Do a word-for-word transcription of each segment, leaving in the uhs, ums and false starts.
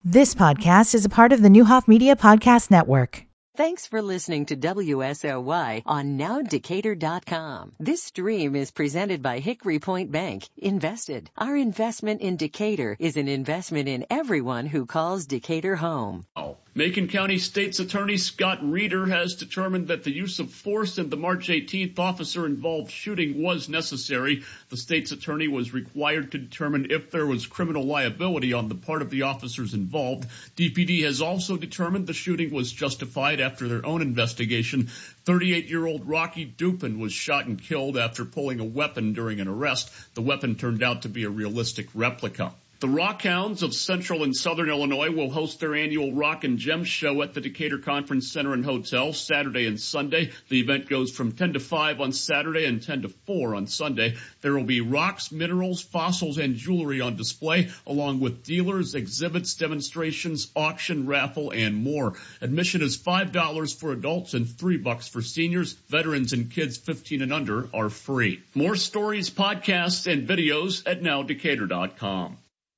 This podcast is a part of the Newhoff Media Podcast Network. Thanks for listening to W S O Y on now decatur dot com. This stream is presented by Hickory Point Bank. Invested. Our investment in Decatur is an investment in everyone who calls Decatur home. Macon County State's Attorney Scott Reeder has determined that the use of force in the March eighteenth officer-involved shooting was necessary. The state's attorney was required to determine if there was criminal liability on the part of the officers involved. D P D has also determined the shooting was justified after their own investigation. thirty-eight-year-old Rocky Dupin was shot and killed after pulling a weapon during an arrest. The weapon turned out to be a realistic replica. The Rockhounds of Central and Southern Illinois will host their annual Rock and Gem show at the Decatur Conference Center and Hotel Saturday and Sunday. The event goes from ten to five on Saturday and ten to four on Sunday. There will be rocks, minerals, fossils, and jewelry on display, along with dealers, exhibits, demonstrations, auction, raffle, and more. Admission is five dollars for adults and three bucks for seniors. Veterans and kids fifteen and under are free. More stories, podcasts, and videos at now decatur dot com.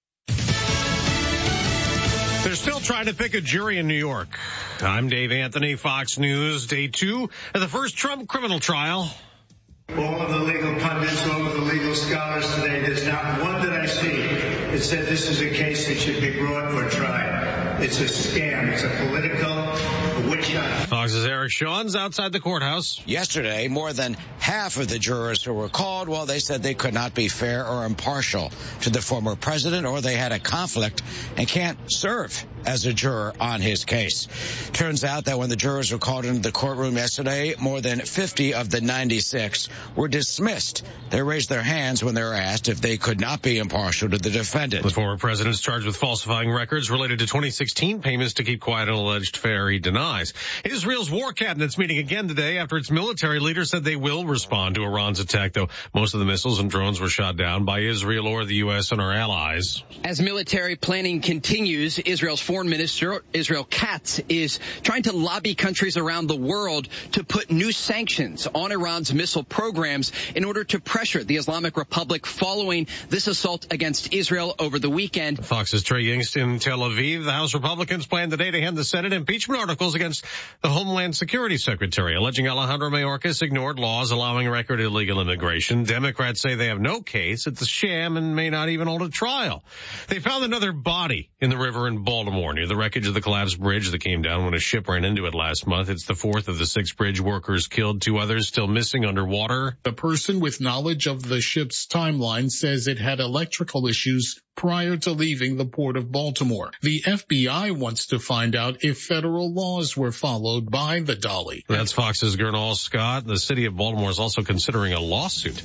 They're still trying to pick a jury in New York. I'm Dave Anthony, Fox News, day two of the first Trump criminal trial. All of the legal pundits, all of the legal scholars today, there's not one that I see that said this is a case that should be brought for trial. It's a scam. It's a political witch hunt. Fox's Eric Shawn's outside the courthouse. Yesterday, more than half of the jurors who were called, well, they said they could not be fair or impartial to the former president, or they had a conflict and can't serve as a juror on his case. Turns out that when the jurors were called into the courtroom yesterday, more than fifty of the ninety-six were dismissed. They raised their hands when they were asked if they could not be impartial to the defendant. The former president is charged with falsifying records related to twenty sixteen payments to keep quiet an alleged affair he denies. Israel's war cabinet's meeting again today after its military leader said they will respond to Iran's attack, though most of the missiles and drones were shot down by Israel or the U S and our allies. As military planning continues, Israel's foreign minister, Israel Katz, is trying to lobby countries around the world to put new sanctions on Iran's missile programs in order to pressure the Islamic Republic following this assault against Israel over the weekend. Fox's Trey Yingst in Tel Aviv. The House Republicans plan today to hand the Senate impeachment articles against the Homeland Security Secretary, alleging Alejandro Mayorkas ignored laws allowing record illegal immigration. Democrats say they have no case. It's a sham and may not even hold a trial. They found another body in the river in Baltimore near the wreckage of the collapsed bridge that came down when a ship ran into it last month. It's the fourth of the six bridge workers killed, two others still missing underwater. The person with knowledge of the ship's timeline says it had electrical issues prior to leaving the port of Baltimore. The F B I wants to find out if federal laws were followed by the Dolly. That's Fox's Gernal Scott. The city of Baltimore is also considering a lawsuit.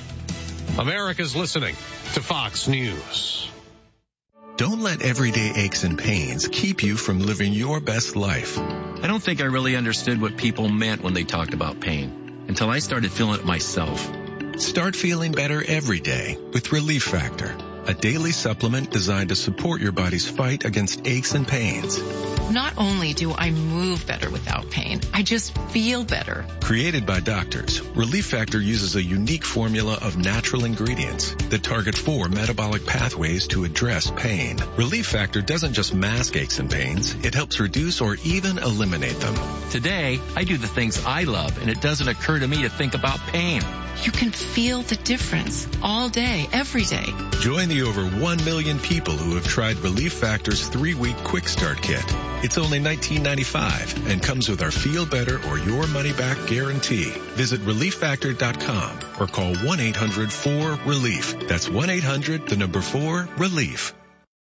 America's listening to Fox News. Don't let everyday aches and pains keep you from living your best life. I don't think I really understood what people meant when they talked about pain until I started feeling it myself. Start feeling better every day with Relief Factor, a daily supplement designed to support your body's fight against aches and pains. Not only do I move better without pain, I just feel better. Created by doctors, Relief Factor uses a unique formula of natural ingredients that target four metabolic pathways to address pain. Relief Factor doesn't just mask aches and pains, it helps reduce or even eliminate them. Today, I do the things I love, and it doesn't occur to me to think about pain. You can feel the difference all day, every day. Join the over one million people who have tried Relief Factor's three-week quick start kit. It's only nineteen ninety-five dollars and comes with our Feel Better or Your Money Back guarantee. Visit relief factor dot com or call one eight hundred four relief. That's one eight hundred, the number four, relief.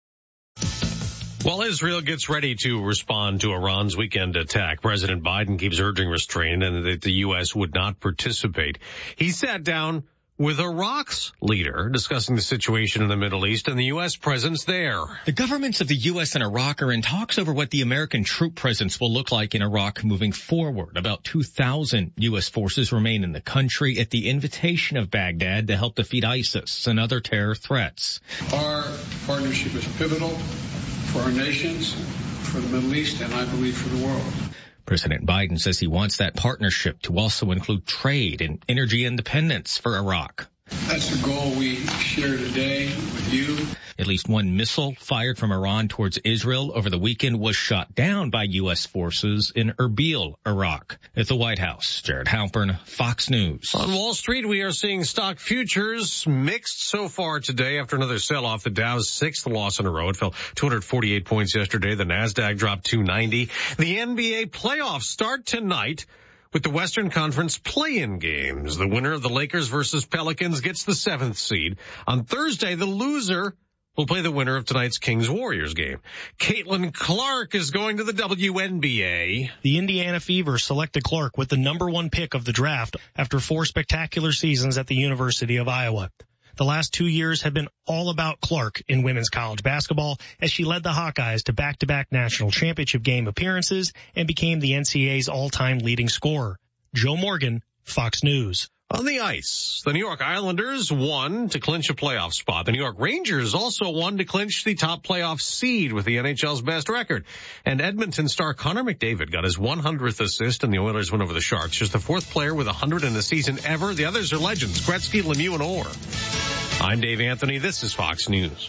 While Israel gets ready to respond to Iran's weekend attack, President Biden keeps urging restraint and that the U S would not participate. He sat down with Iraq's leader discussing the situation in the Middle East and the U S presence there. The governments of the U S and Iraq are in talks over what the American troop presence will look like in Iraq moving forward. About two thousand U S forces remain in the country at the invitation of Baghdad to help defeat ISIS and other terror threats. Our partnership is pivotal for our nations, for the Middle East, and I believe for the world. President Biden says he wants that partnership to also include trade and energy independence for Iraq. That's the goal we share today with you. At least one missile fired from Iran towards Israel over the weekend was shot down by U S forces in Erbil, Iraq. At the White House, Jared Halpern, Fox News. On Wall Street, we are seeing stock futures mixed so far today after another sell-off. The Dow's sixth loss in a row. It fell two hundred forty-eight points yesterday. The NASDAQ dropped two ninety. The N B A playoffs start tonight with the Western Conference play-in games. The winner of the Lakers versus Pelicans gets the seventh seed. On Thursday, the loser will play the winner of tonight's Kings-Warriors game. Caitlin Clark is going to the W N B A. The Indiana Fever selected Clark with the number one pick of the draft after four spectacular seasons at the University of Iowa. The last two years have been all about Clark in women's college basketball as she led the Hawkeyes to back-to-back national championship game appearances and became the N C A A's all-time leading scorer. Joe Morgan, Fox News. On the ice, the New York Islanders won to clinch a playoff spot. The New York Rangers also won to clinch the top playoff seed with the N H L's best record. And Edmonton star Connor McDavid got his one hundredth assist, and the Oilers went over the Sharks. Just the fourth player with one hundred in a season ever. The others are legends, Gretzky, Lemieux, and Orr. I'm Dave Anthony. This is Fox News.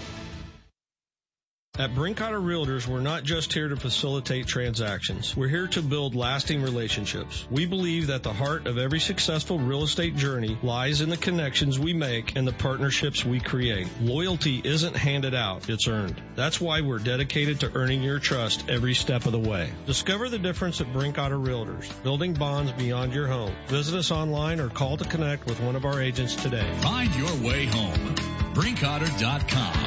At Brinkotter Realtors, we're not just here to facilitate transactions. We're here to build lasting relationships. We believe that the heart of every successful real estate journey lies in the connections we make and the partnerships we create. Loyalty isn't handed out, it's earned. That's why we're dedicated to earning your trust every step of the way. Discover the difference at Brinkotter Realtors, building bonds beyond your home. Visit us online or call to connect with one of our agents today. Find your way home. Brinkotter dot com.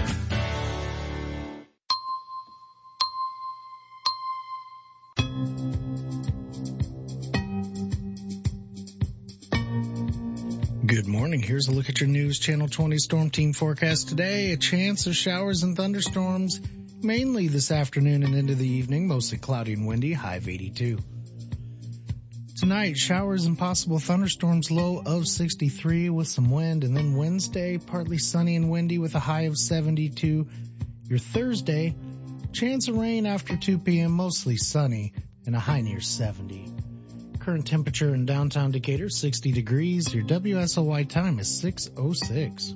Good morning. Here's a look at your News Channel twenty Storm Team forecast today. A chance of showers and thunderstorms, mainly this afternoon and into the evening, mostly cloudy and windy, high of eighty-two. Tonight, showers and possible thunderstorms, low of sixty-three with some wind. And then Wednesday, partly sunny and windy with a high of seventy-two. Your Thursday, chance of rain after two p.m., mostly sunny and a high near seventy. Current temperature in downtown Decatur, sixty degrees. Your W S O Y time is six oh six.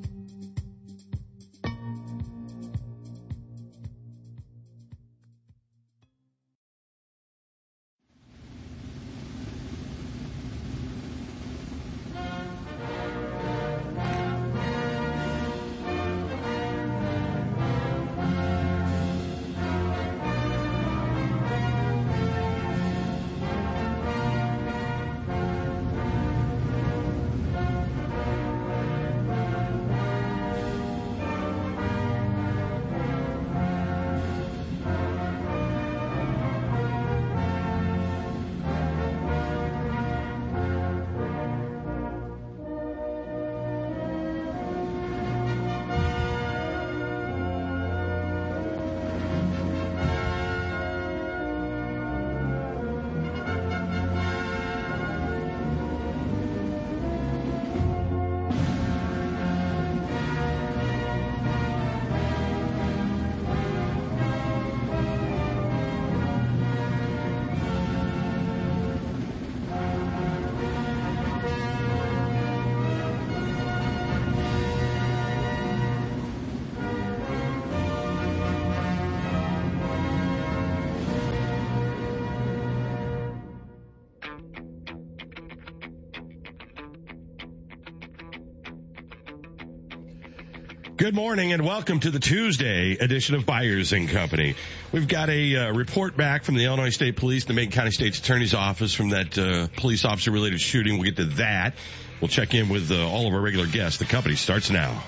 Good morning and welcome to the Tuesday edition of Byers and Company. We've got a uh, report back from the Illinois State Police, the Macon County State's Attorney's Office from that uh, police officer related shooting. We'll get to that. We'll check in with uh, all of our regular guests. The company starts now.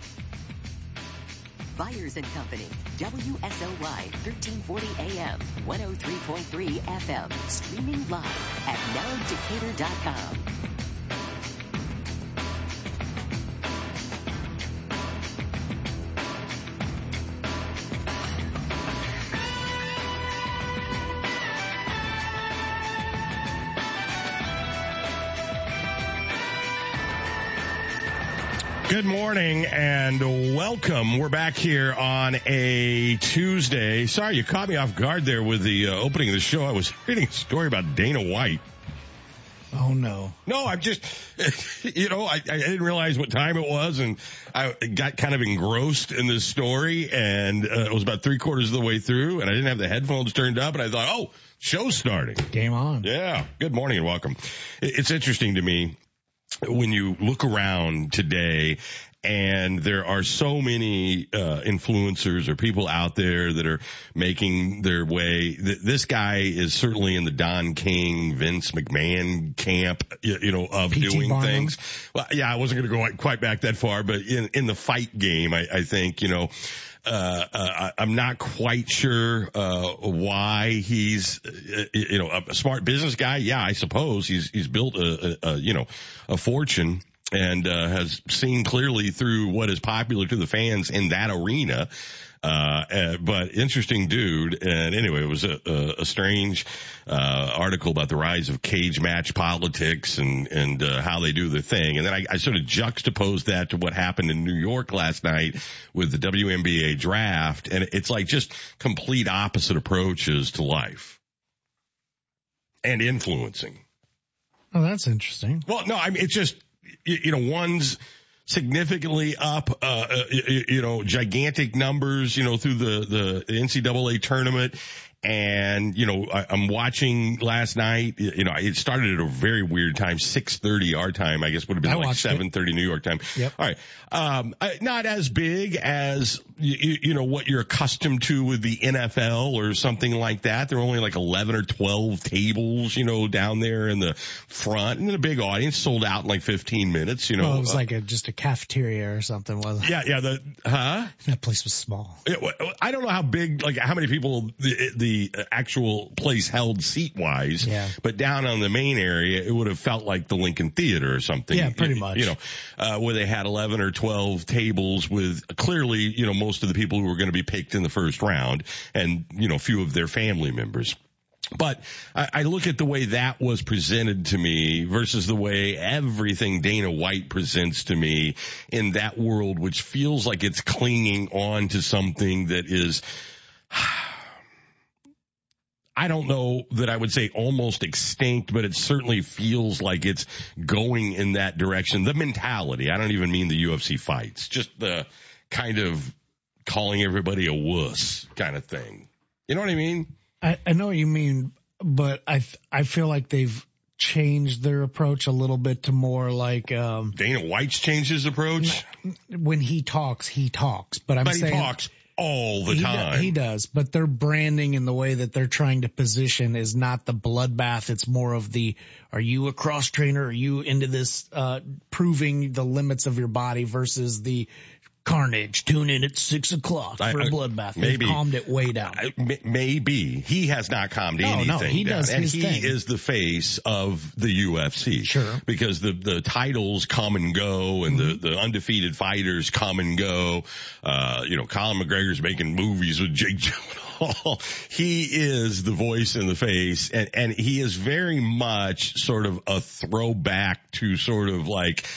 Byers and Company, W S O Y, thirteen forty A M, one oh three point three F M, streaming live at now decatur dot com. Good morning and welcome. We're back here on a Tuesday. Sorry, you caught me off guard there with the uh, opening of the show. I was reading a story about Dana White. Oh, no. No, I'm just, you know, I, I didn't realize what time it was, and I got kind of engrossed in this story, and uh, it was about three quarters of the way through, and I didn't have the headphones turned up, and I thought, oh, show's starting. Game on. Yeah. Good morning and welcome. It's interesting to me when you look around today, and there are so many uh, influencers or people out there that are making their way. This guy is certainly in the Don King, Vince McMahon camp, you know, of P T doing Barnum. Things. Well, yeah, I wasn't going to go quite back that far, but in, in the fight game, I, I think, you know, Uh, uh, I'm not quite sure, uh, why he's, uh, you know, a smart business guy. Yeah, I suppose he's, he's built a, a, a you know, a fortune and, uh, has seen clearly through what is popular to the fans in that arena. Uh, uh, but interesting dude. And anyway, it was a, a, a strange, uh, article about the rise of cage match politics and, and, uh, how they do their thing. And then I, I sort of juxtaposed that to what happened in New York last night with the W N B A draft. And it's like just complete opposite approaches to life and influencing. Oh, that's interesting. Well, no, I mean, it's just, you, you know, one's significantly up, uh, you, you know, gigantic numbers, you know, through the, the N C double A tournament. And, you know, I, I'm watching last night, you know, it started at a very weird time, six thirty our time, I guess would have been I like seven thirty New York time. Yep. All right. Um, not as big as, you, you know, what you're accustomed to with the N F L or something like that. There are only like eleven or twelve tables, you know, down there in the front, and then a big audience, sold out in like fifteen minutes, you know. Well, it was uh, like a, just a cafeteria or something, wasn't it? Yeah, yeah, the, huh? That place was small. It, I don't know how big, like how many people the, the actual place held seat-wise, yeah. But down on the main area, it would have felt like the Lincoln Theater or something. Yeah, pretty you, much. You know, uh, where they had eleven or twelve tables with clearly, you know, most of the people who were going to be picked in the first round and, you know, a few of their family members. But I, I look at the way that was presented to me versus the way everything Dana White presents to me in that world, which feels like it's clinging on to something that is, I don't know that I would say almost extinct, but it certainly feels like it's going in that direction. The mentality, I don't even mean the U F C fights, just the kind of calling everybody a wuss kind of thing. You know what I mean? I, I know what you mean, but I I feel like they've changed their approach a little bit to more like um Dana White's changed his approach. When he talks, he talks, but I'm but saying he talks all the he time. Do, he does, but their branding and the way that they're trying to position is not the bloodbath. It's more of the, are you a cross trainer? Are you into this, uh, proving the limits of your body versus the carnage? Tune in at six o'clock for I, a bloodbath. Maybe. They've calmed it way down. I, maybe. He has not calmed no, anything no, he down. Does and his he thing. is the face of the U F C. Sure. Because the, the titles come and go and mm-hmm. the, the undefeated fighters come and go. Uh, you know, Colin McGregor's making movies with Jake Gyllenhaal. He is the voice in the face, and, and he is very much sort of a throwback to sort of like,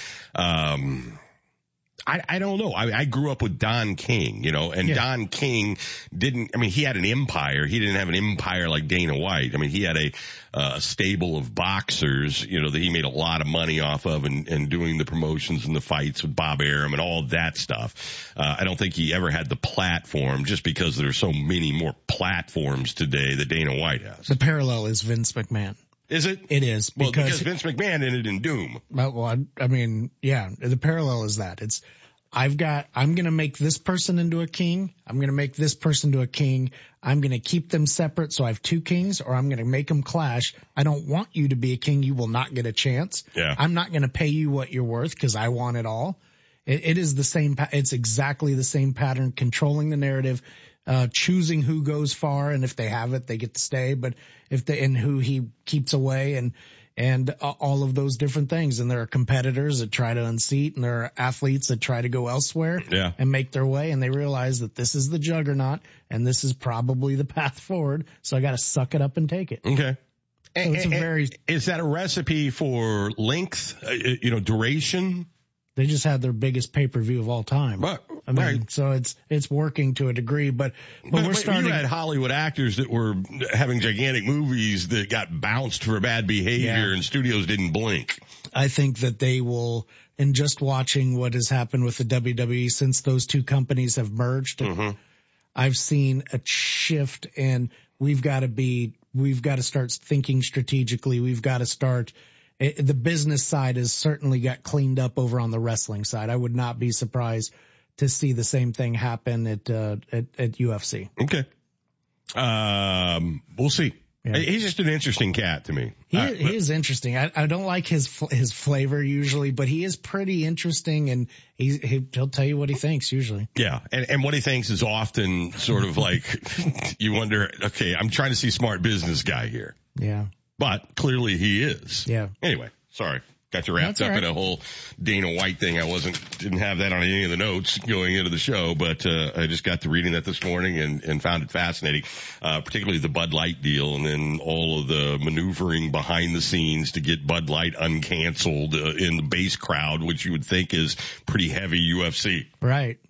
um, I, I don't know. I, I grew up with Don King, you know, and yeah. Don King didn't, I mean, he had an empire. He didn't have an empire like Dana White. I mean, he had a, uh, stable of boxers, you know, that he made a lot of money off of and, and doing the promotions and the fights with Bob Arum and all that stuff. Uh, I don't think he ever had the platform just because there are so many more platforms today that Dana White has. The parallel is Vince McMahon. Is it? It is. Well, because, because Vince McMahon ended in doom. Well, I, I mean, yeah, the parallel is that. It's, I've got, I'm going to make this person into a king. I'm going to make this person to a king. I'm going to keep them separate. So I have two kings, or I'm going to make them clash. I don't want you to be a king. You will not get a chance. Yeah. I'm not going to pay you what you're worth because I want it all. It, it is the same. It's exactly the same pattern, controlling the narrative, uh, choosing who goes far. And if they have it, they get to stay. But if they, and who he keeps away, and, and uh, all of those different things. And there are competitors that try to unseat, and there are athletes that try to go elsewhere yeah. and make their way. And they realize that this is the juggernaut and this is probably the path forward. So I got to suck it up and take it. Okay. So it's a very, is that a recipe for length, uh, you know, duration? They just had their biggest pay-per-view of all time. But I mean, Right. so it's it's working to a degree, but but, But, we're but starting. you had Hollywood actors that were having gigantic movies that got bounced for bad behavior, Yeah. and studios didn't blink. I think that they will, and just watching what has happened with the W W E since those two companies have merged, Mm-hmm. I've seen a shift, and we've got to be, we've got to start thinking strategically. We've got to start. It, the business side has certainly got cleaned up over on the wrestling side. I would not be surprised to see the same thing happen at uh, at, at U F C. Okay. Um, we'll see. Yeah. He's just an interesting cat to me. He, Uh, he is interesting. I, I don't like his fl- his flavor usually, but he is pretty interesting, and he, he he'll tell you what he thinks usually. Yeah, and, and what he thinks is often sort of like, you wonder, okay, I'm trying to see smart business guy here. Yeah. But clearly he is. Yeah. Anyway, sorry. Got you wrapped That's up all in right. a whole Dana White thing. I wasn't, didn't have that on any of the notes going into the show, but, uh, I just got to reading that this morning and, and found it fascinating, uh, particularly the Bud Light deal and then all of the maneuvering behind the scenes to get Bud Light uncanceled uh, in the base crowd, which you would think is pretty heavy U F C. Right.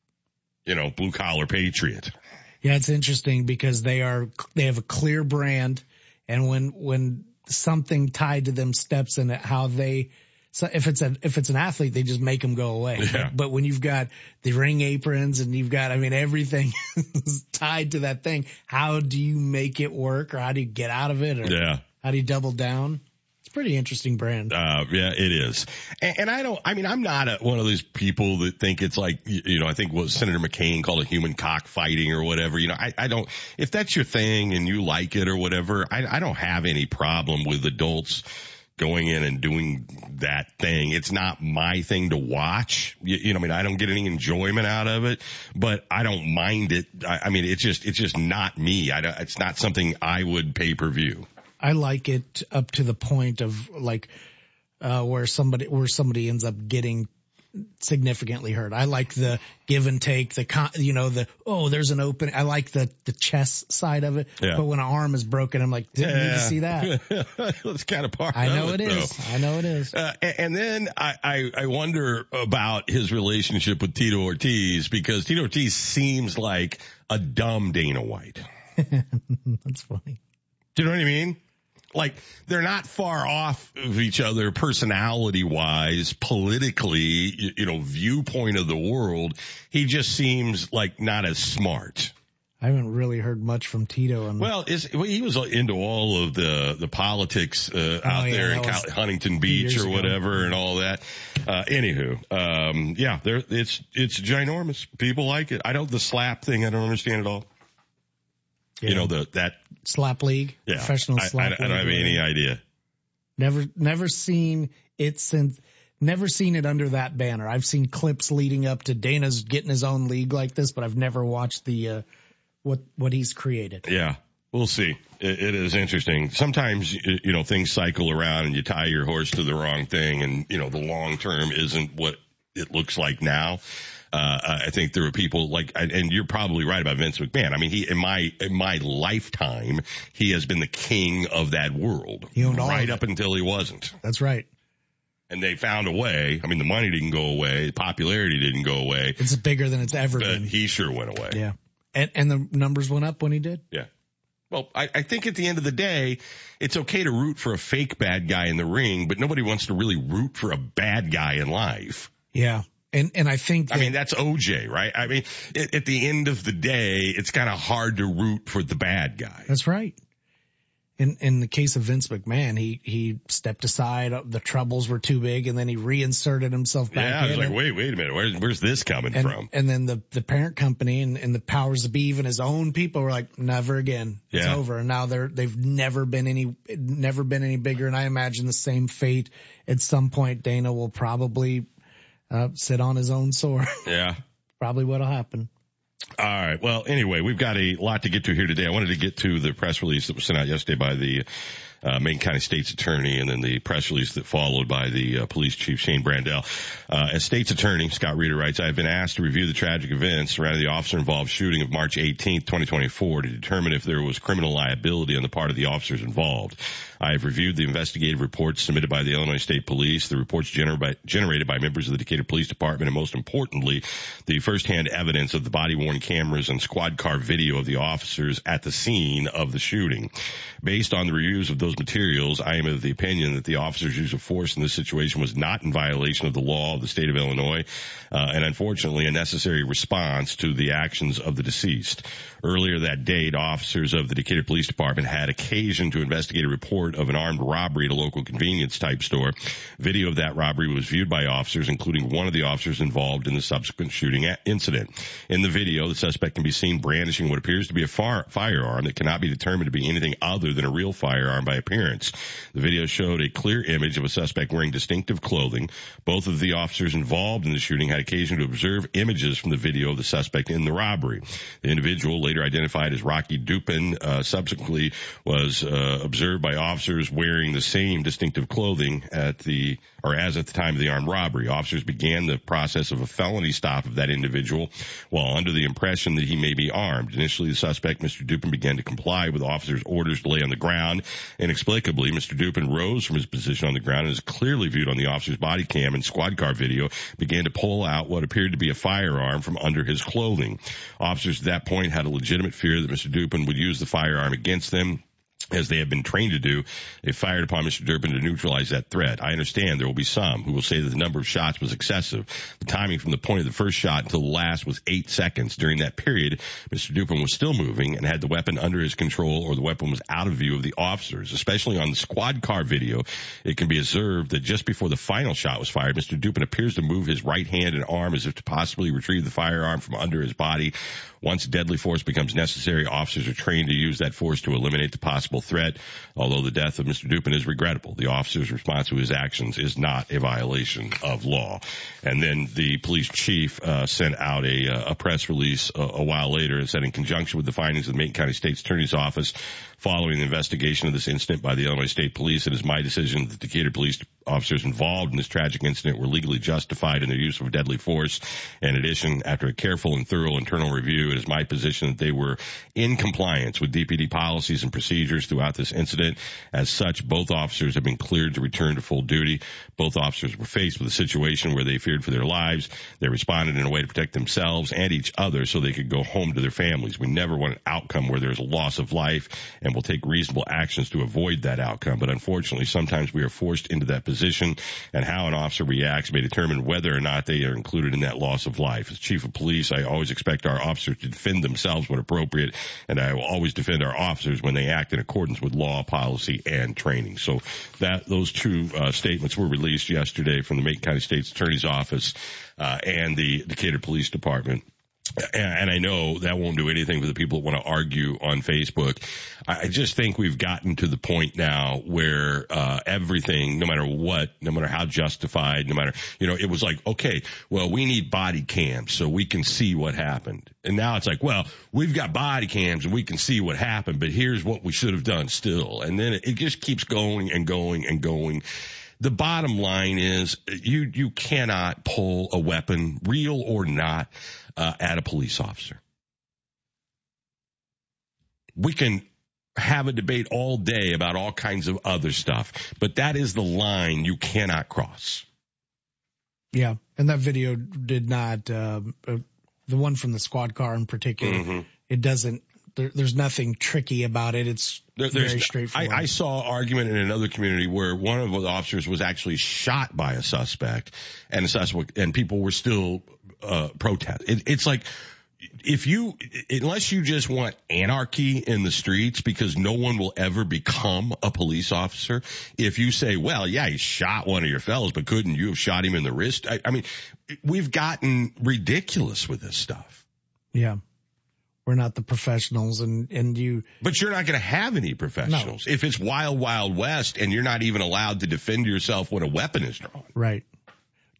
You know, blue collar patriot. Yeah, it's interesting because they are they have a clear brand, and when when something tied to them steps in it, how they so if it's a if it's an athlete, they just make them go away. Yeah. But when you've got the ring aprons and you've got, I mean, everything is tied to that thing, how do you make it work, or how do you get out of it, or Yeah. how do you double down? It's a pretty interesting brand. Uh, yeah, it is. And, and I don't, I mean, I'm not a, one of those people that think it's like, you, you know, I think what Senator McCain called a human cockfighting or whatever. You know, I, I don't, if that's your thing and you like it or whatever, I, I don't have any problem with adults going in and doing that thing. It's not my thing to watch. You, you know, I mean, I don't get any enjoyment out of it, but I don't mind it. I, I mean, it's just, it's just not me. I don't, it's not something I would pay per view. I like it up to the point of like, uh, where somebody, where somebody ends up getting significantly hurt. I like the give and take, the con, you know, the, oh, there's an open, I like the, the chess side of it. Yeah. But when an arm is broken, I'm like, didn't need to see that. That's kind of part I know of it it, is. though. I know it is. Uh, and, and then I, I, I wonder about his relationship with Tito Ortiz, because Tito Ortiz seems like a dumb Dana White. That's funny. Do you know what I mean? Like, they're not far off of each other personality wise, politically, you, you know, viewpoint of the world. He just seems like not as smart. I haven't really heard much from Tito. And Well, is, well, he was into all of the, the politics, uh, out Oh, yeah, there in that was Cal- Huntington Beach years or ago. whatever and all that. Uh, anywho, um, yeah, there, it's, it's ginormous. People like it. I don't, the slap thing, I don't understand at all. Yeah. You know, the, that, slap league, yeah, professional I, slap I, league. I don't have any idea. Never, never seen it since, never seen it under that banner. I've seen clips leading up to Dana's getting his own league like this, but I've never watched the, uh, what, what he's created. Yeah. We'll see. It, it is interesting. Sometimes, you know, things cycle around and you tie your horse to the wrong thing, and, you know, the long term isn't what it looks like now. Uh, I think there are people like, and you're probably right about Vince McMahon. I mean, he, in my, in my lifetime, he has been the king of that world. He owned all right of it. up until he wasn't. That's right. And they found a way. I mean, the money didn't go away. The popularity didn't go away. It's bigger than it's ever But been. he sure went away. Yeah. And, and the numbers went up when he did. Yeah. Well, I, I think at the end of the day, it's okay to root for a fake bad guy in the ring, but nobody wants to really root for a bad guy in life. Yeah. And, and I think that, I mean, that's O J, right? I mean, at, at the end of the day, it's kind of hard to root for the bad guy. that's right. In, in the case of Vince McMahon, he, he stepped aside. The troubles were too big, and then he reinserted himself back Yeah, I was in. like, and- wait, wait a minute. Where's, where's this coming and, from? and then the, the parent company and, and the powers that be, even his own people were like, never again. It's Yeah. over. And now they're, they've never been any, never been any bigger. And I imagine the same fate at some point. Dana will probably, uh, sit on his own sword. Yeah. Probably what'll happen. All right. Well, anyway, we've got a lot to get to here today. I wanted to get to the press release that was sent out yesterday by the uh, Macon County State's Attorney, and then the press release that followed by the uh, Police Chief Shane Brandel. Uh, as State's Attorney, Scott Reeder writes, I have been asked to review the tragic events surrounding the officer-involved shooting of March eighteenth, twenty twenty-four to determine if there was criminal liability on the part of the officers involved. I have reviewed the investigative reports submitted by the Illinois State Police, the reports gener- by, generated by members of the Decatur Police Department, and most importantly, the firsthand evidence of the body-worn cameras and squad car video of the officers at the scene of the shooting. Based on the reviews of those materials, I am of the opinion that the officers' use of force in this situation was not in violation of the law of the state of Illinois, uh, and unfortunately a necessary response to the actions of the deceased. Earlier that date, officers of the Decatur Police Department had occasion to investigate a report of an armed robbery at a local convenience type store. Video of that robbery was viewed by officers, including one of the officers involved in the subsequent shooting incident. In the video, the suspect can be seen brandishing what appears to be a far- firearm that cannot be determined to be anything other than a real firearm by appearance. The video showed a clear image of a suspect wearing distinctive clothing. Both of the officers involved in the shooting had occasion to observe images from the video of the suspect in the robbery. The individual, later identified as Rocky Dupin, uh, subsequently was uh, observed by officers wearing the same distinctive clothing at the or as at the time of the armed robbery. Officers began the process of a felony stop of that individual while under the impression that he may be armed. Initially, the suspect, Mister Dupin, began to comply with officers' orders to lay on the ground. Inexplicably, Mister Dupin rose from his position on the ground and is clearly viewed on the officer's body cam and squad car video, began to pull out what appeared to be a firearm from under his clothing. Officers at that point had a legitimate fear that Mister Dupin would use the firearm against them. As they have been trained to do, they fired upon Mister Dupin to neutralize that threat. I understand there will be some who will say that the number of shots was excessive. The timing from the point of the first shot until the last was eight seconds. During that period, Mister Dupin was still moving and had the weapon under his control, or the weapon was out of view of the officers. Especially on the squad car video, it can be observed that just before the final shot was fired, Mister Dupin appears to move his right hand and arm as if to possibly retrieve the firearm from under his body. Once deadly force becomes necessary, officers are trained to use that force to eliminate the possible threat. Although the death of Mister Dupin is regrettable, the officer's response to his actions is not a violation of law. And then the police chief uh, sent out a, a press release a, a while later and said, in conjunction with the findings of the Macon County State's Attorney's Office following the investigation of this incident by the Illinois State Police, it is my decision that the Decatur police officers involved in this tragic incident were legally justified in their use of deadly force. In addition, after a careful and thorough internal review, it is my position that they were in compliance with D P D policies and procedures throughout this incident. As such, both officers have been cleared to return to full duty. Both officers were faced with a situation where they feared for their lives. They responded in a way to protect themselves and each other so they could go home to their families. We never want an outcome where there's a loss of life, and we'll take reasonable actions to avoid that outcome. But unfortunately, sometimes we are forced into that position, and how an officer reacts may determine whether or not they are included in that loss of life. As chief of police, I always expect our officers to defend themselves when appropriate, and I will always defend our officers when they act in accordance with law, policy, and training. So that those two uh, statements were released yesterday from the Macon County State's Attorney's Office uh, and the Decatur Police Department. And I know that won't do anything for the people that want to argue on Facebook. I just think we've gotten to the point now where uh everything, no matter what, no matter how justified, no matter, you know, it was like, okay, well, we need body cams so we can see what happened. And now it's like, well, we've got body cams and we can see what happened, but here's what we should have done still. And then it, it just keeps going and going and going. The bottom line is you you cannot pull a weapon, real or not, uh, at a police officer. We can have a debate all day about all kinds of other stuff, but that is the line you cannot cross. Yeah, and that video did not, uh, uh, the one from the squad car in particular, mm-hmm. it doesn't, there, there's nothing tricky about it. It's there, very straightforward. I, I saw an argument in another community where one of the officers was actually shot by a suspect, and the suspect, and people were still uh, protest. It, it's like, if you, unless you just want anarchy in the streets because no one will ever become a police officer, if you say, well, yeah, he shot one of your fellows, but couldn't you have shot him in the wrist? I, I mean, we've gotten ridiculous with this stuff. Yeah. We're not the professionals, and, and you. But you're not going to have any professionals. No. If it's wild, wild west and you're not even allowed to defend yourself when a weapon is drawn. Right.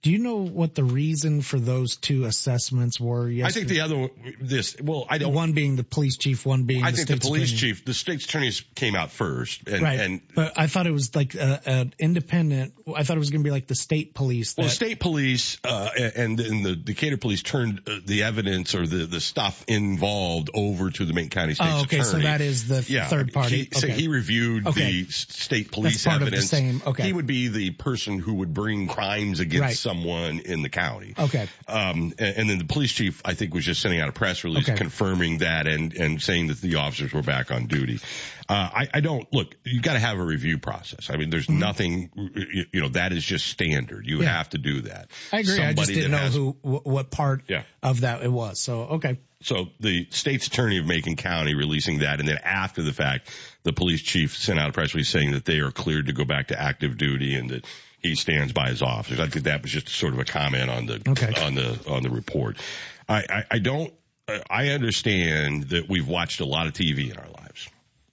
Do you know what the reason for those two assessments were yesterday? I think the other, this, well, I don't. One being the police chief, one being I the think state's the police attorney. chief, the state's attorneys came out first. And, right. And, but I thought it was like a, an independent, I thought it was going to be like the state police. That, well, state police, uh, and, and the Decatur police turned uh, the evidence or the, the stuff involved over to the Macon County State's oh, okay, attorney. so that is the yeah, third party. He, okay. So he reviewed okay. the state police That's part evidence. Of the same. Okay. He would be the person who would bring crimes against right. someone in the county. Okay. Um, and, and then the police chief, I think, was just sending out a press release okay. confirming that and, and saying that the officers were back on duty. Uh, I, I don't, look, you gotta have a review process. I mean, there's mm-hmm. nothing, you, you know, that is just standard. You yeah. have to do that. I agree. Somebody I just didn't know has, who, what part yeah. of that it was. So, okay. So the state's attorney of Macon County releasing that, and then after the fact, the police chief sent out a press release saying that they are cleared to go back to active duty and that he stands by his officers. I think that was just sort of a comment on the okay. on the on the report. I, I, I don't. I understand that we've watched a lot of T V in our lives.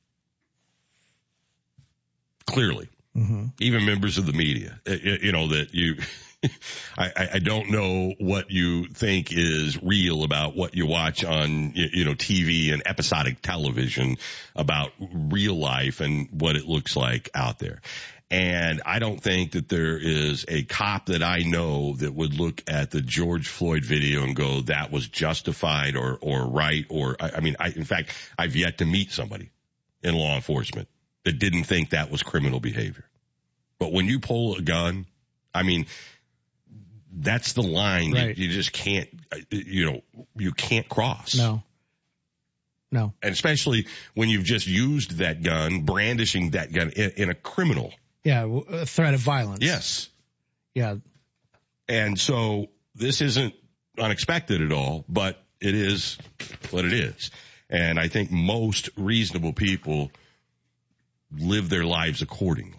Clearly, mm-hmm. even members of the media, you know that you. I, I don't know what you think is real about what you watch on, you know, T V and episodic television about real life and what it looks like out there. And I don't think that there is a cop that I know that would look at the George Floyd video and go, that was justified or, or right. Or, I, I mean, I, in fact, I've yet to meet somebody in law enforcement that didn't think that was criminal behavior. But when you pull a gun, I mean, that's the line right. you, you just can't, you know, you can't cross. No. No. And especially when you've just used that gun, brandishing that gun in, in a criminal. Yeah, a threat of violence. Yes. Yeah. And so this isn't unexpected at all, but it is what it is. And I think most reasonable people live their lives accordingly.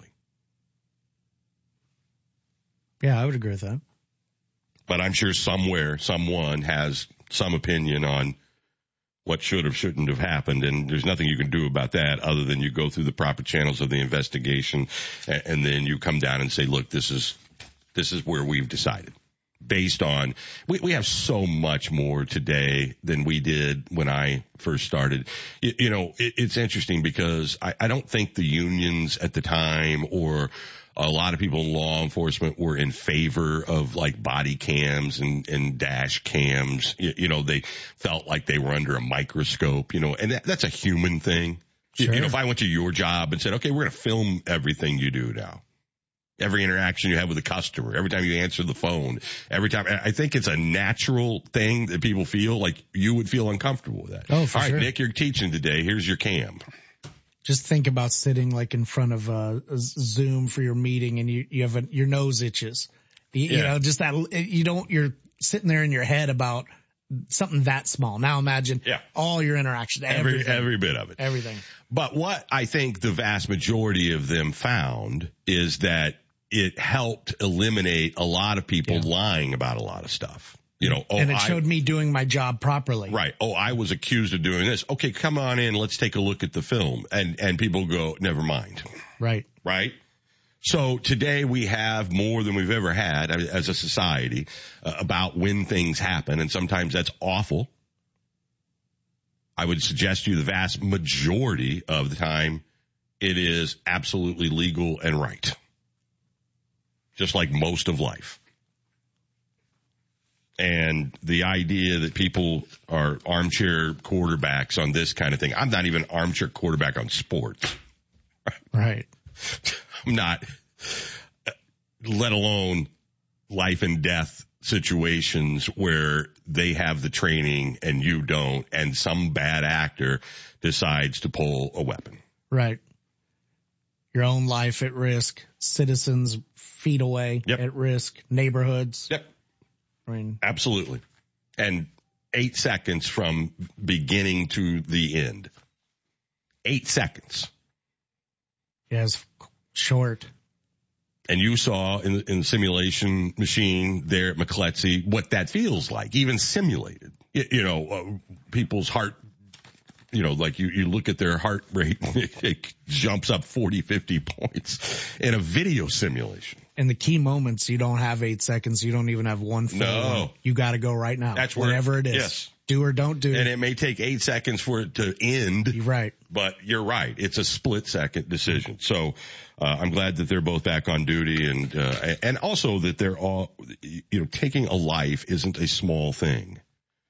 Yeah, I would agree with that. But I'm sure somewhere, someone has some opinion on what should or shouldn't have happened, and there's nothing you can do about that other than you go through the proper channels of the investigation, and, and then you come down and say, look, this is this is where we've decided. Based on, we, we have so much more today than we did when I first started. You, you know, it, it's interesting because I, I don't think the unions at the time or a lot of people in law enforcement were in favor of like body cams and, and dash cams. You, you know, they felt like they were under a microscope, you know, and that, that's a human thing. Sure. You, you know, if I went to your job and said, okay, we're going to film everything you do now. Every interaction you have with a customer, every time you answer the phone, every time. I think it's a natural thing that people feel like you would feel uncomfortable with that. Oh, for All right, sure. Nick, you're teaching today. Here's your cam. Just think about sitting like in front of a, a Zoom for your meeting and you, you have a, your nose itches. You, Yeah. you know, just that, you don't, you're sitting there in your head about something that small. Now imagine Yeah. all your interaction, Every, everything. every bit of it. Everything. But what I think the vast majority of them found is that it helped eliminate a lot of people Yeah. lying about a lot of stuff. You know, oh, and it I- showed me doing my job properly. Right. Oh, I was accused of doing this. Okay, come on in. Let's take a look at the film. And, and people go, never mind. Right. Right. So today we have more than we've ever had as a society uh, about when things happen. And sometimes that's awful. I would suggest to you the vast majority of the time it is absolutely legal and right. Just like most of life. And the idea that people are armchair quarterbacks on this kind of thing. I'm not even armchair quarterback on sports. Right. I'm not, let alone life and death situations where they have the training and you don't, and some bad actor decides to pull a weapon. Right. Your own life at risk, citizens feet away Yep. at risk, neighborhoods. Yep. I mean, Absolutely. And eight seconds from beginning to the end. Eight seconds. yeah, it's short. And you saw in, in the simulation machine there at McCletsy what that feels like, even simulated. You, you know, uh, people's heart, you know, like you, you look at their heart rate, it jumps up forty, fifty points in a video simulation. In the key moments, you don't have eight seconds. You don't even have one. No. One. You got to go right now. That's where, whatever it is. Yes. Do or don't do. And it may take eight seconds for it to end. You're right. But you're right. It's a split second decision. So, uh, I'm glad that they're both back on duty and, uh, and also that they're all, you know, taking a life isn't a small thing.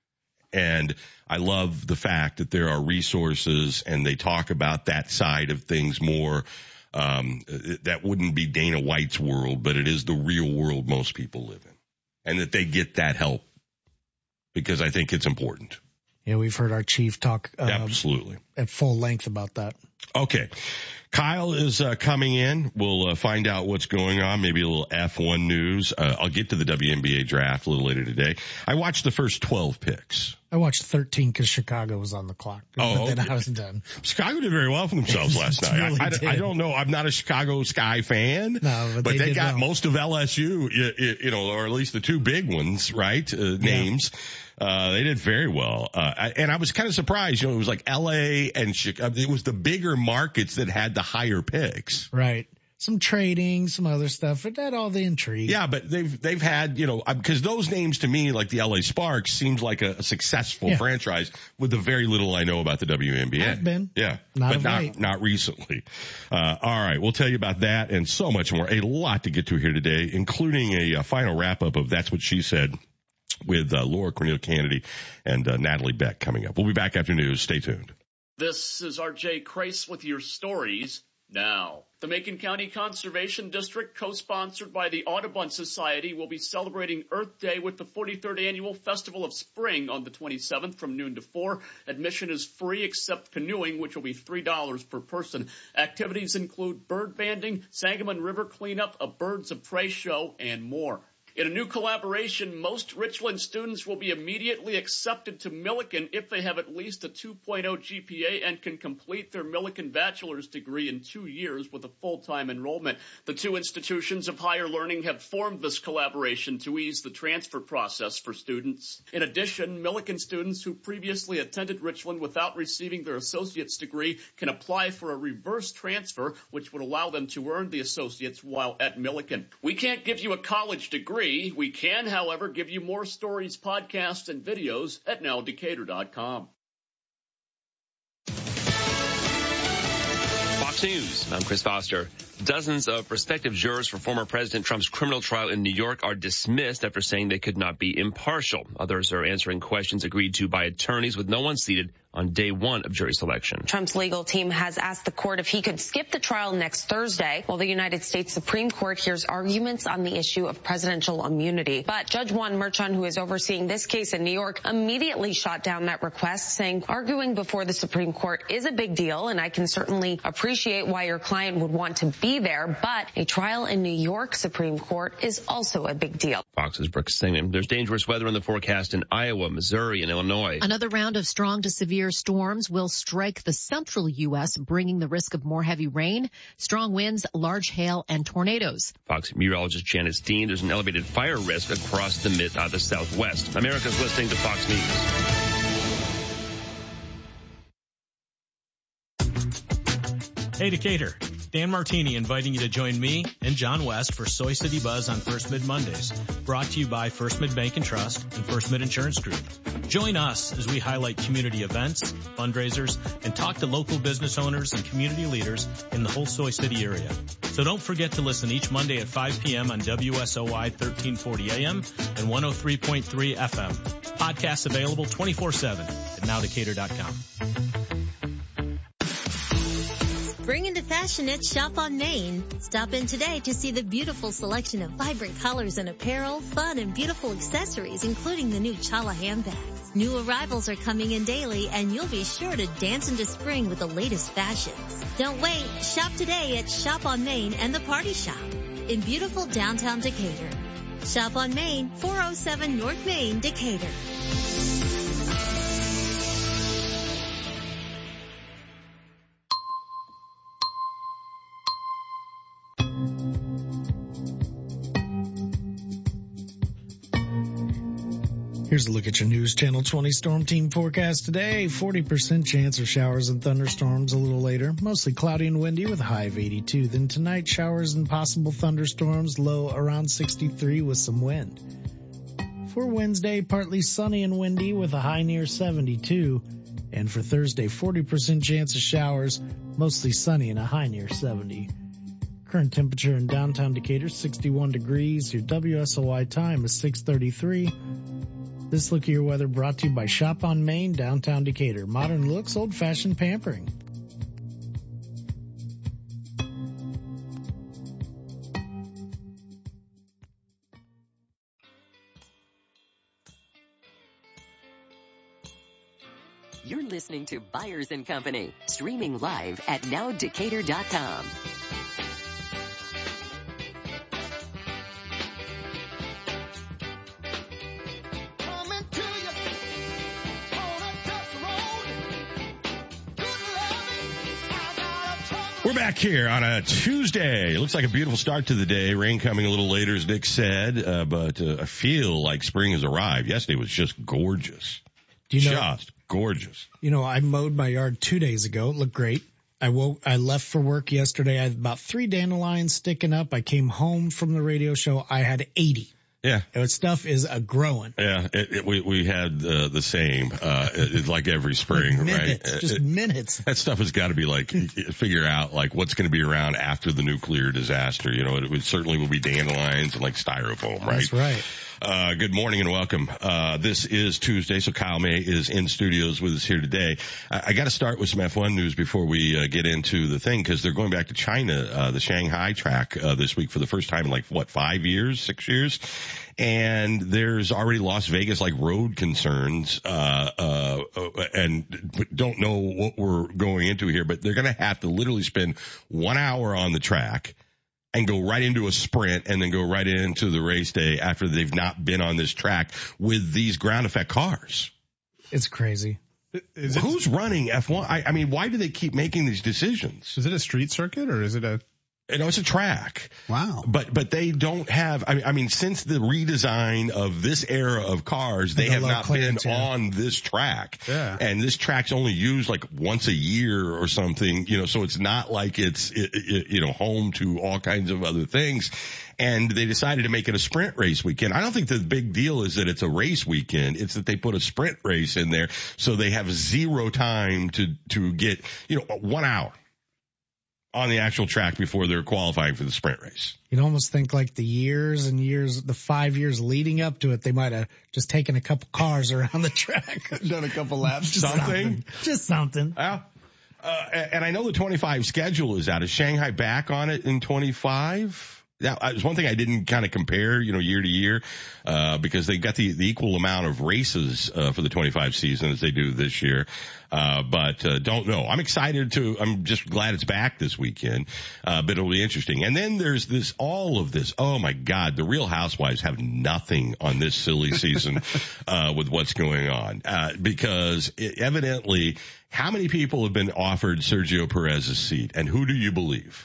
And I love the fact that there are resources and they talk about that side of things more. Um, that wouldn't be Dana White's world, but it is the real world most people live in, and that they get that help because I think it's important. Yeah, we've heard our chief talk um, absolutely at full length about that. Okay. Kyle is uh, coming in. We'll uh, find out what's going on, maybe a little F one news. Uh, I'll get to the W N B A draft a little later today. I watched the first twelve picks. I watched thirteen because Chicago was on the clock. Oh, but then okay. I was done. Chicago did very well for themselves last night. Really I, I, I don't know. I'm not a Chicago Sky fan, no, but, but they, they did got well. most of L S U, you, you know, or at least the two big ones, right? Uh, names. Uh, they did very well. Uh, and I was kind of surprised, you know, it was like L A and Chicago. It was the bigger markets that had the higher picks. Right. Some trading, some other stuff. It had all the intrigue. Yeah, but they've, they've had, you know, because those names to me, like the L A Sparks, seems like a, a successful yeah. franchise with the very little I know about the W N B A. Have been. Yeah. Not but not, late. not recently. Uh, all right. We'll tell you about that and so much more. A lot to get to here today, including a, a final wrap up of That's What She Said with uh, Laura Cornelia Kennedy and uh, Natalie Beck coming up. We'll be back after news. Stay tuned. This is R J Crace with your stories now. The Macon County Conservation District, co-sponsored by the Audubon Society, will be celebrating Earth Day with the forty-third Annual Festival of Spring on the twenty-seventh from noon to four. Admission is free except canoeing, which will be three dollars per person. Activities include bird banding, Sangamon River cleanup, a Birds of Prey show, and more. In a new collaboration, most Richland students will be immediately accepted to Millikan if they have at least a two point oh G P A and can complete their Millikan bachelor's degree in two years with a full-time enrollment. The two institutions of higher learning have formed this collaboration to ease the transfer process for students. In addition, Millikan students who previously attended Richland without receiving their associate's degree can apply for a reverse transfer, which would allow them to earn the associate's while at Millikan. We can't give you a college degree. We can, however, give you more stories, podcasts, and videos at now decatur dot com. Fox News, I'm Chris Foster. Dozens of prospective jurors for former President Trump's criminal trial in New York are dismissed after saying they could not be impartial. Others are answering questions agreed to by attorneys with no one seated on day one of jury selection. Trump's legal team has asked the court if he could skip the trial next Thursday while the United States Supreme Court hears arguments on the issue of presidential immunity. But Judge Juan Merchan, who is overseeing this case in New York, immediately shot down that request, saying arguing before the Supreme Court is a big deal, and I can certainly appreciate why your client would want to be there, but a trial in New York Supreme Court is also a big deal. Fox's Brooks Singham. There's dangerous weather in the forecast in Iowa, Missouri, and Illinois. Another round of strong to severe storms will strike the central U S, bringing the risk of more heavy rain, strong winds, large hail, and tornadoes. Fox meteorologist Janice Dean. There's an elevated fire risk across the mid, uh, the southwest. America's listening to Fox News. Hey, Decatur. Dan Martini inviting you to join me and John West for Soy City Buzz on First Mid Mondays, brought to you by First Mid Bank and Trust and First Mid Insurance Group. Join us as we highlight community events, fundraisers, and talk to local business owners and community leaders in the whole Soy City area. So don't forget to listen each Monday at five p.m. on W S O Y thirteen forty A M and one oh three point three F M. Podcasts available twenty-four seven at now decatur dot com. Spring into fashion at Shop on Main. Stop in today to see the beautiful selection of vibrant colors and apparel, fun and beautiful accessories, including the new Chala handbags. New arrivals are coming in daily, and you'll be sure to dance into spring with the latest fashions. Don't wait. Shop today at Shop on Main and the Party Shop in beautiful downtown Decatur. Shop on Main, four oh seven North Main, Decatur. Here's a look at your News Channel twenty Storm Team forecast today. forty percent chance of showers and thunderstorms a little later. Mostly cloudy and windy with a high of eighty-two. Then tonight, showers and possible thunderstorms, low around sixty-three with some wind. For Wednesday, partly sunny and windy with a high near seventy-two. And for Thursday, forty percent chance of showers, mostly sunny and a high near seventy. Current temperature in downtown Decatur, sixty-one degrees. Your W S O Y time is six thirty-three. This look at your weather brought to you by Shop on Main, downtown Decatur. Modern looks, old-fashioned pampering. You're listening to Byers and Company, streaming live at now decatur dot com. We're back here on a Tuesday. It looks like a beautiful start to the day. Rain coming a little later, as Nick said, uh, but uh, I feel like spring has arrived. Yesterday was just gorgeous. Do you know, just gorgeous. You know, I mowed my yard two days ago. It looked great. I woke, I left for work yesterday. I had about three dandelions sticking up. I came home from the radio show. I had eighty. Yeah. And stuff is a growing. Yeah, it, it, we we had uh, the same. Uh, it, it's like every spring, like minutes, right? Just it, minutes. That stuff has got to be like figure out like what's going to be around after the nuclear disaster. You know, it, it certainly will be dandelions and like styrofoam, right? That's right. Uh, good morning and welcome. Uh, this is Tuesday, so Kyle May is in studios with us here today. I, I got to start with some F one news before we uh, get into the thing, because they're going back to China, uh, the Shanghai track, uh, this week for the first time in like, what, five years, six years? And there's already Las Vegas, like, road concerns, uh, uh, and don't know what we're going into here, but they're going to have to literally spend one hour on the track and go right into a sprint and then go right into the race day after they've not been on this track with these ground effect cars. It's crazy. Is it, Who's running F one? I, I mean, why do they keep making these decisions? Is it a street circuit or is it a... You know, it's a track. Wow. But, but they don't have, I mean, I mean, since the redesign of this era of cars, they have not been on this track. Yeah. And this track's only used like once a year or something, you know, so it's not like it's, it, it, you know, home to all kinds of other things. And they decided to make it a sprint race weekend. I don't think the big deal is that it's a race weekend. It's that they put a sprint race in there so they have zero time to, to get, you know, one hour on the actual track before they're qualifying for the sprint race. You'd almost think like the years and years, the five years leading up to it, they might have just taken a couple cars around the track. Done a couple laps. Just something. something. Just something. Yeah. Uh, and I know the twenty-five schedule is out. Is Shanghai back on it in twenty-five? That was one thing I didn't kind of compare, you know, year to year, uh, because they got the, the equal amount of races, uh, for the twenty-five season as they do this year. Uh, but, uh, don't know. I'm excited to, I'm just glad it's back this weekend. Uh, but it'll be interesting. And then there's this, all of this. Oh my God. The Real Housewives have nothing on this silly season, uh, with what's going on. Uh, because it, evidently, how many people have been offered Sergio Perez's seat? And who do you believe?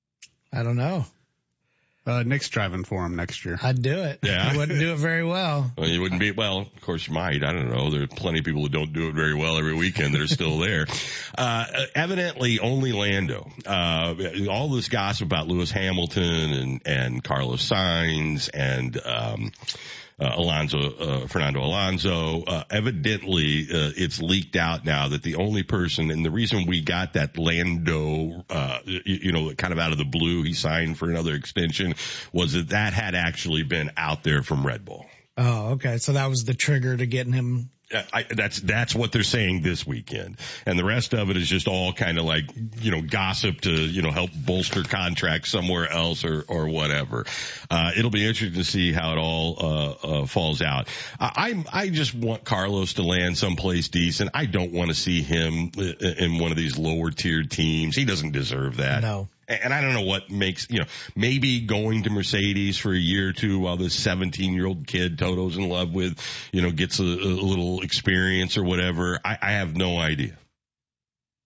I don't know. Uh, Nick's driving for him next year. I'd do it. Yeah. I wouldn't do it very well. Well, you wouldn't be, well, of course you might. I don't know. There are plenty of people who don't do it very well every weekend that are still there. Uh, evidently only Lando. Uh, all this gossip about Lewis Hamilton and, and Carlos Sainz and, um, Uh, Alonso, uh, Fernando Alonso, uh, evidently, uh, it's leaked out now that the only person, and the reason we got that Lando, uh, you, you know, kind of out of the blue, he signed for another extension, was that that had actually been out there from Red Bull. Oh, okay. So that was the trigger to getting him. I, that's, that's what they're saying this weekend. And the rest of it is just all kind of like, you know, gossip to, you know, help bolster contracts somewhere else or, or whatever. Uh, it'll be interesting to see how it all, uh, uh, falls out. I, I, I just want Carlos to land someplace decent. I don't want to see him in one of these lower tiered teams. He doesn't deserve that. No. And I don't know what makes, you know, maybe going to Mercedes for a year or two while this seventeen year old kid Toto's in love with, you know, gets a, a little experience or whatever. I, I have no idea.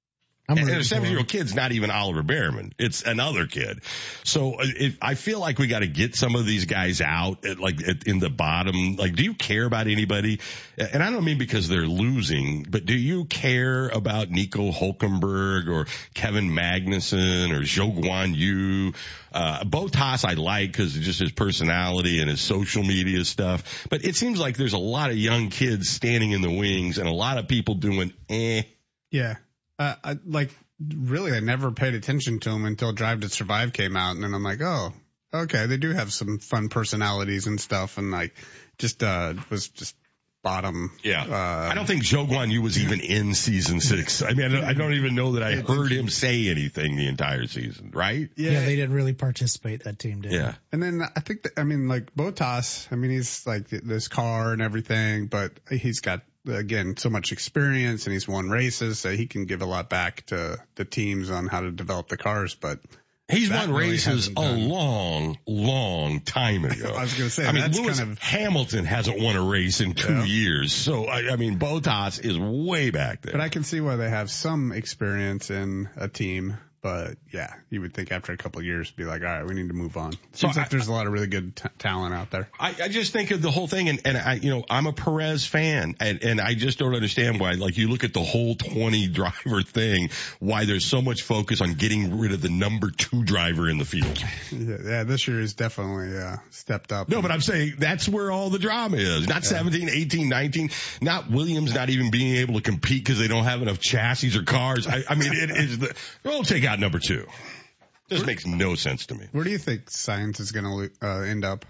I'm and a seven-year-old kid's not even Oliver Behrman. It's another kid. So it, I feel like we got to get some of these guys out, at, like at, in the bottom. Like, do you care about anybody? And I don't mean because they're losing, but do you care about Nico Hulkenberg or Kevin Magnussen or Zhou Guan Yu? Uh, Bottas I like because of just his personality and his social media stuff. But it seems like there's a lot of young kids standing in the wings and a lot of people doing eh. Yeah. Uh, I, like, really, I never paid attention to them until Drive to Survive came out, and then I'm like, oh, okay, they do have some fun personalities and stuff, and like, just uh, was just bottom. Yeah, uh, I don't think Zhou Guan Yu was even in season six. I mean, I don't, I don't even know that I heard him say anything the entire season. Right? Yeah, yeah they didn't really participate. That team did. Yeah, and then I think that, I mean, like Bottas, I mean, he's like this car and everything, but he's got, again, so much experience and he's won races, so he can give a lot back to the teams on how to develop the cars. But he's won really races a long, long time ago. I was going to say, I mean, Lewis kind of, Hamilton hasn't won a race in two yeah. years. So, I, I mean, Bottas is way back there. But I can see why they have some experience in a team. But yeah, you would think after a couple of years, be like, all right, we need to move on. Seems so like I, there's a lot of really good t- talent out there. I, I just think of the whole thing, and, and I, you know, I'm a Perez fan, and, and I just don't understand why. Like, you look at the whole twenty driver thing, why there's so much focus on getting rid of the number two driver in the field. Yeah, yeah this year is definitely uh, stepped up. No, but I'm saying that's where all the drama is. Not yeah. seventeen, eighteen, nineteen. Not Williams not even being able to compete because they don't have enough chassis or cars. I, I mean, it is the. We'll take out number two. This where, makes no sense to me. Where do you think Sainz is going to uh, end up?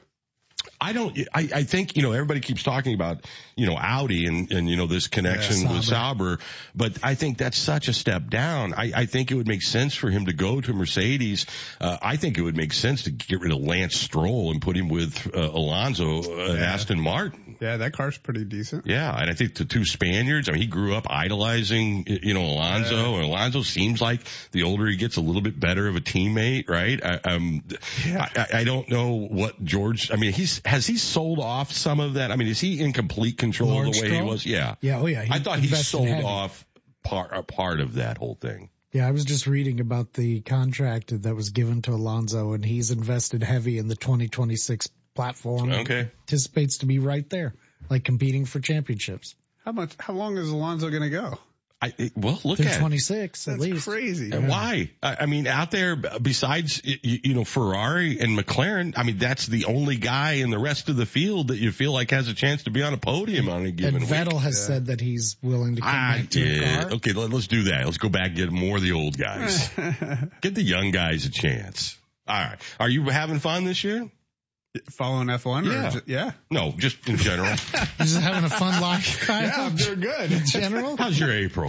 I don't, I, I think, you know, everybody keeps talking about, you know, Audi and, and, you know, this connection yeah, with Sauber, but I think that's such a step down. I, I think it would make sense for him to go to Mercedes. Uh, I think it would make sense to get rid of Lance Stroll and put him with uh, Alonso at yeah. Aston Martin. Yeah, that car's pretty decent. Yeah, and I think the two Spaniards, I mean, he grew up idolizing, you know, Alonso, yeah. and Alonso seems like the older he gets, a little bit better of a teammate, right? I, um, yeah. I, I don't know what George, I mean, he's, has he sold off some of that? I mean, is he in complete control Lord of the way Stroll? he was? Yeah. Yeah, oh yeah. I thought he sold heavy. off part, a part of that whole thing. Yeah, I was just reading about the contract that was given to Alonso, and he's invested heavy in the twenty twenty-six platform. Okay. Anticipates to be right there, like competing for championships. How much, how long is Alonso going to go? I, well, look They're at twenty-six at That's least. Crazy. And why? I, I mean, out there, besides, you, you know, Ferrari and McLaren, I mean, that's the only guy in the rest of the field that you feel like has a chance to be on a podium on a given and week. Vettel has yeah. said that he's willing to come I back to did. the car. Okay, let, let's do that. Let's go back and get more of the old guys. Get the young guys a chance. All right. Are you having fun this year? Following F one? Yeah. Or just, yeah. No, just in general. You're just having a fun life, Kyle? Yeah, I'm doing good. In general? How's your April?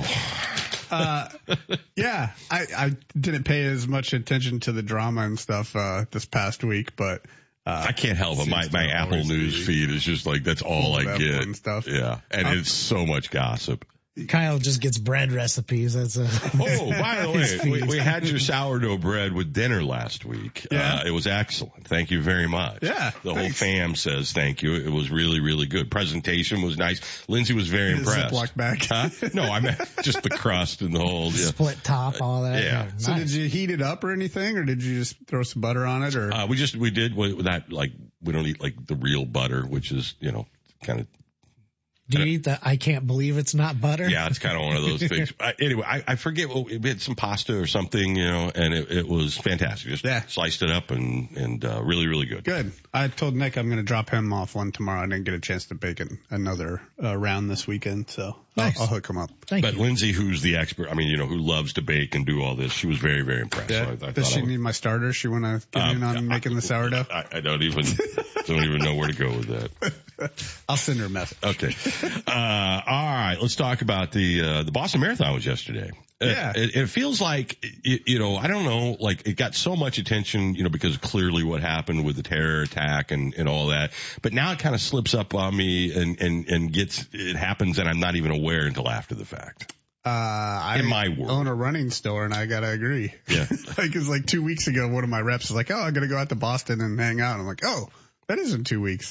Uh, yeah, I, I didn't pay as much attention to the drama and stuff, uh, this past week, but, uh, I can't help it. My, my Apple News feed is just like, that's all I get. And stuff. Yeah. And um, it's so much gossip. Kyle just gets bread recipes. That's a. Oh, by the way, we, we had your sourdough bread with dinner last week. Yeah. Uh, it was excellent. Thank you very much. Yeah. The thanks. whole fam says thank you. It was really, really good. Presentation was nice. Lindsay was very The impressed. Ziploc bag. Huh? No, I meant just the crust and the whole. Yeah. Split top, all that. Yeah. Yeah. So nice. did you heat it up or anything, or did you just throw some butter on it, or? Uh, we just, we did with that, like, we don't eat like the real butter, which is, you know, kind of. Do you eat the I can't believe it's not butter? Yeah, it's kind of one of those things. I, anyway, I, I forget, well, we had some pasta or something, you know, and it, it was fantastic. Just yeah. sliced it up and, and, uh, really, really good. Good. I told Nick I'm going to drop him off one tomorrow. I didn't get a chance to bake it another uh, round this weekend, so nice. I'll, I'll hook him up. Thank but you. Lindsay, who's the expert, I mean, you know, who loves to bake and do all this, she was very, very impressed. Yeah. So I, I Does she I would, need my starter? She want to get um, in on I, making the sourdough? I, I don't even, don't even know where to go with that. I'll send her a message. Okay. Uh, all right. Let's talk about the, uh, the Boston Marathon was yesterday. Yeah. It, it feels like, you, you know, I don't know, like it got so much attention, you know, because clearly what happened with the terror attack and, and all that. But now it kind of slips up on me and, and, and gets, it happens and I'm not even aware until after the fact. Uh, I In my world. own a running store and I gotta agree. Yeah. Like it's like two weeks ago, one of my reps was like, oh, I'm gonna go out to Boston and hang out. I'm like, oh, that isn't two weeks.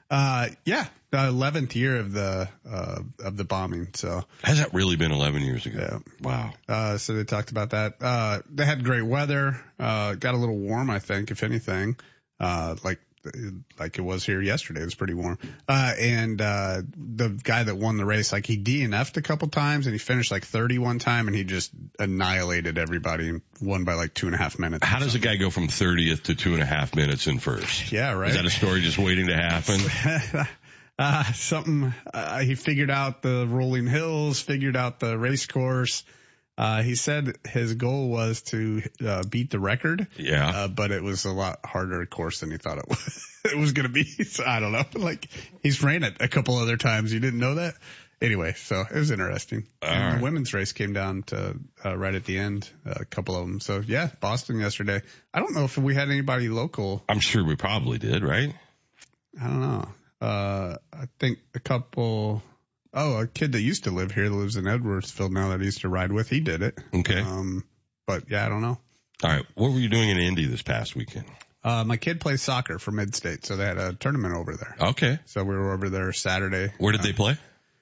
Uh, yeah, the eleventh year of the, uh, of the bombing. So has that really been eleven years ago? Yeah. Wow. Uh, so they talked about that. Uh, they had great weather, uh, got a little warm, I think, if anything, uh, like, like it was here yesterday. It was pretty warm. Uh, and, uh, the guy that won the race, like he D N F'd a couple times and he finished like thirty one time and he just annihilated everybody and won by like two and a half minutes. How does a guy go from thirtieth to two and a half minutes in first? Yeah, right. Is that a story just waiting to happen? uh, something, uh, he figured out the rolling hills, figured out the race course. Uh, he said his goal was to, uh, beat the record. Yeah. Uh, but it was a lot harder course than he thought it was, it was going to be. So I don't know. Like he's ran it a couple other times. You didn't know that? Anyway, so it was interesting. All and right. The women's race came down to, uh, right at the end, uh, a couple of them. So yeah, Boston yesterday. I don't know if we had anybody local. I'm sure we probably did, right? I don't know. Uh, I think a couple. Oh, a kid that used to live here that lives in Edwardsville now that I used to ride with, he did it. Okay. Um, but yeah, I don't know. All right. What were you doing in Indy this past weekend? Uh, my kid plays soccer for Mid-State, so they had a tournament over there. Okay. So we were over there Saturday. Where did uh, they play?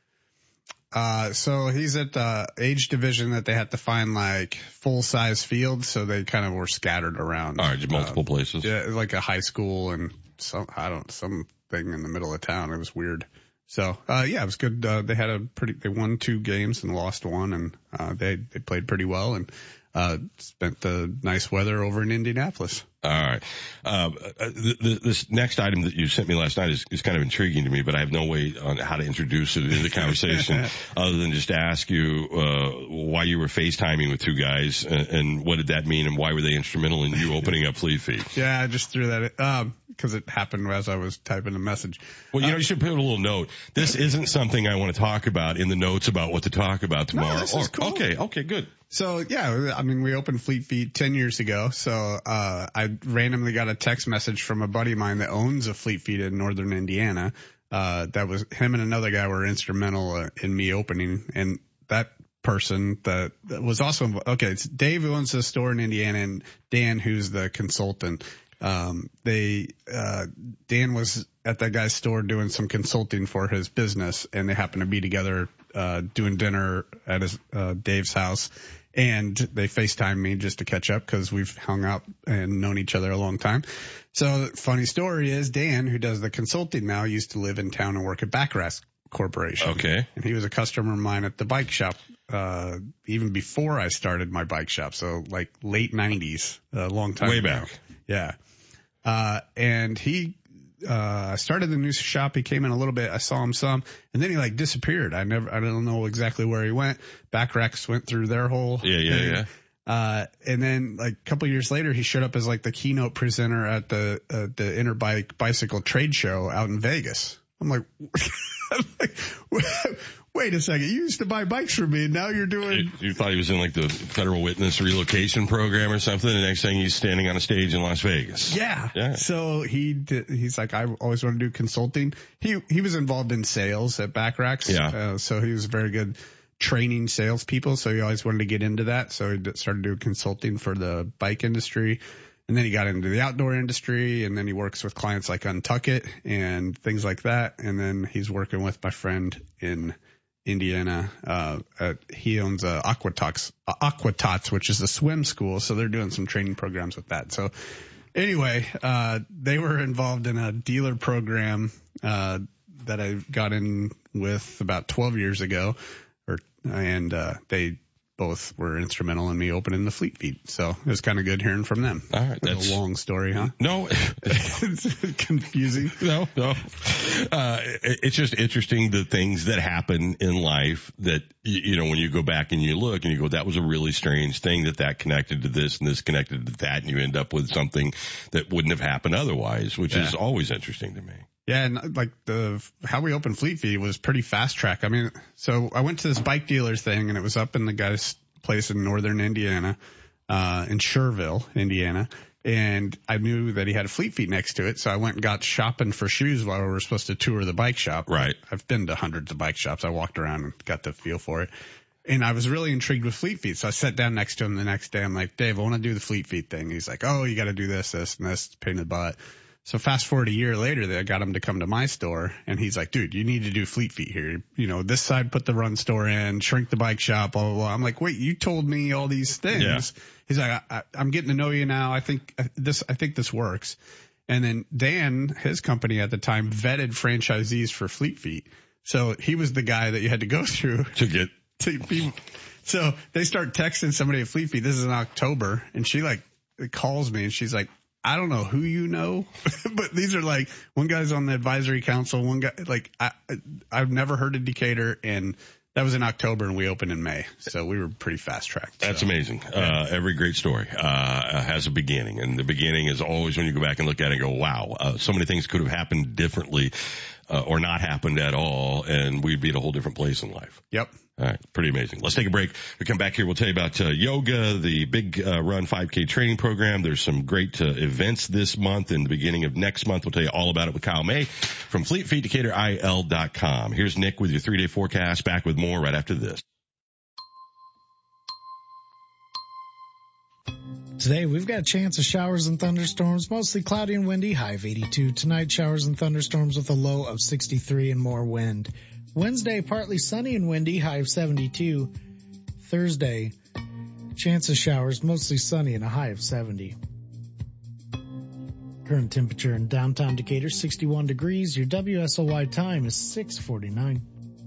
Uh, so he's at the age division that they had to find like full size fields, so they kind of were scattered around. All right, multiple uh, places. Yeah, like a high school and some, I don't, something in the middle of town. It was weird. So, uh, yeah, it was good. Uh, they had a pretty, they won two games and lost one and, uh, they, they played pretty well and, uh, spent the nice weather over in Indianapolis. All right. Uh, th- th- this next item that you sent me last night is, is kind of intriguing to me, but I have no way on how to introduce it in the conversation other than just to ask you, uh, why you were FaceTiming with two guys and, and what did that mean and why were they instrumental in you opening up Fleet Feet? Yeah, I just threw that in, um, cause it happened as I was typing a message. Well, you uh, know, you should put a little note. This isn't something I want to talk about in the notes about what to talk about tomorrow. No, this is cool. Okay. Okay, good. So yeah, I mean, we opened Fleet Feet ten years ago. So, uh, I randomly got a text message from a buddy of mine that owns a Fleet Feet in northern Indiana. Uh, that was him and another guy were instrumental uh, in me opening. And that person that, that was also, okay, it's Dave who owns the store in Indiana and Dan who's the consultant. Um, they, uh, Dan was at that guy's store doing some consulting for his business and they happened to be together, uh, doing dinner at his, uh, Dave's house. And they FaceTimed me just to catch up because we've hung out and known each other a long time. So funny story is Dan, who does the consulting now, used to live in town and work at Backrack Corporation. Okay. And he was a customer of mine at the bike shop, uh, even before I started my bike shop. So like late nineties, a long time Way ago. back. Yeah. Uh, and he, uh, started the new shop. He came in a little bit. I saw him some and then he like disappeared. I never, I don't know exactly where he went. Backracks went through their whole Yeah, yeah, thing. yeah. Uh, and then like a couple years later, he showed up as like the keynote presenter at the, uh, the Interbike bicycle trade show out in Vegas. I'm like, I'm like wait a second. You used to buy bikes from me and now you're doing. You, you thought he was in like the federal witness relocation program or something. The next thing he's standing on a stage in Las Vegas. Yeah. Yeah. So he did, he's like, I always want to do consulting. He, he was involved in sales at Backracks. Yeah. Uh, so he was very good training salespeople. So he always wanted to get into that. So he started doing consulting for the bike industry. And then he got into the outdoor industry and then he works with clients like Untuckit and things like that. And then he's working with my friend in Indiana. Uh, at, he owns uh, Aquatox, uh, Aquatots, which is a swim school. So they're doing some training programs with that. So anyway, uh, they were involved in a dealer program, uh, that I got in with about twelve years ago or, and, uh, they both were instrumental in me opening the Fleet Feet. So it was kind of good hearing from them. All right. That's a long story, huh? No. It's confusing. No, no. Uh, it, it's just interesting the things that happen in life that, you, you know, when you go back and you look and you go, that was a really strange thing that that connected to this and this connected to that. And you end up with something that wouldn't have happened otherwise, which Yeah. is always interesting to me. Yeah, and like the how we opened Fleet Feet was pretty fast track. I mean, so I went to this bike dealers thing, and it was up in the guy's place in northern Indiana, uh, in Schererville, Indiana, and I knew that he had a Fleet Feet next to it, so I went and got shopping for shoes while we were supposed to tour the bike shop. Right. I've been to hundreds of bike shops. I walked around and got the feel for it. And I was really intrigued with Fleet Feet. So I sat down next to him the next day. I'm like, Dave, I want to do the Fleet Feet thing. He's like, oh, you got to do this, this, and this, pain in the butt. So fast forward a year later, they got him to come to my store, and he's like, dude, you need to do Fleet Feet here. You know, this side, put the run store in, shrink the bike shop, blah, blah, blah. I'm like, wait, you told me all these things. Yeah. He's like, I, I, I'm getting to know you now. I think this, I think this works. And then Dan, his company at the time, vetted franchisees for Fleet Feet. So he was the guy that you had to go through to get to be. So they start texting somebody at Fleet Feet. This is in October, and she like calls me, and she's like, I don't know who you know, but these are like, one guy's on the advisory council, one guy, like, I, I've never heard of Decatur, and that was in October, and we opened in May. So we were pretty fast tracked. That's so. amazing. Uh, every great story, uh, has a beginning, and the beginning is always when you go back and look at it and go, wow, uh, so many things could have happened differently, uh, or not happened at all, and we'd be at a whole different place in life. Yep. All right. Pretty amazing. Let's take a break. We come back here. We'll tell you about uh, yoga, the big uh, Run five K training program. There's some great uh, events this month and the beginning of next month. We'll tell you all about it with Kyle May from Fleet Feet Decatur I L dot com. Here's Nick with your three-day forecast. Back with more right after this. Today, we've got a chance of showers and thunderstorms, mostly cloudy and windy, high of eighty-two. Tonight, showers and thunderstorms with a low of sixty-three and more wind. Wednesday, partly sunny and windy, high of seventy-two. Thursday, chance of showers, mostly sunny and a high of seventy. Current temperature in downtown Decatur, sixty-one degrees. Your W S O Y time is six forty-nine.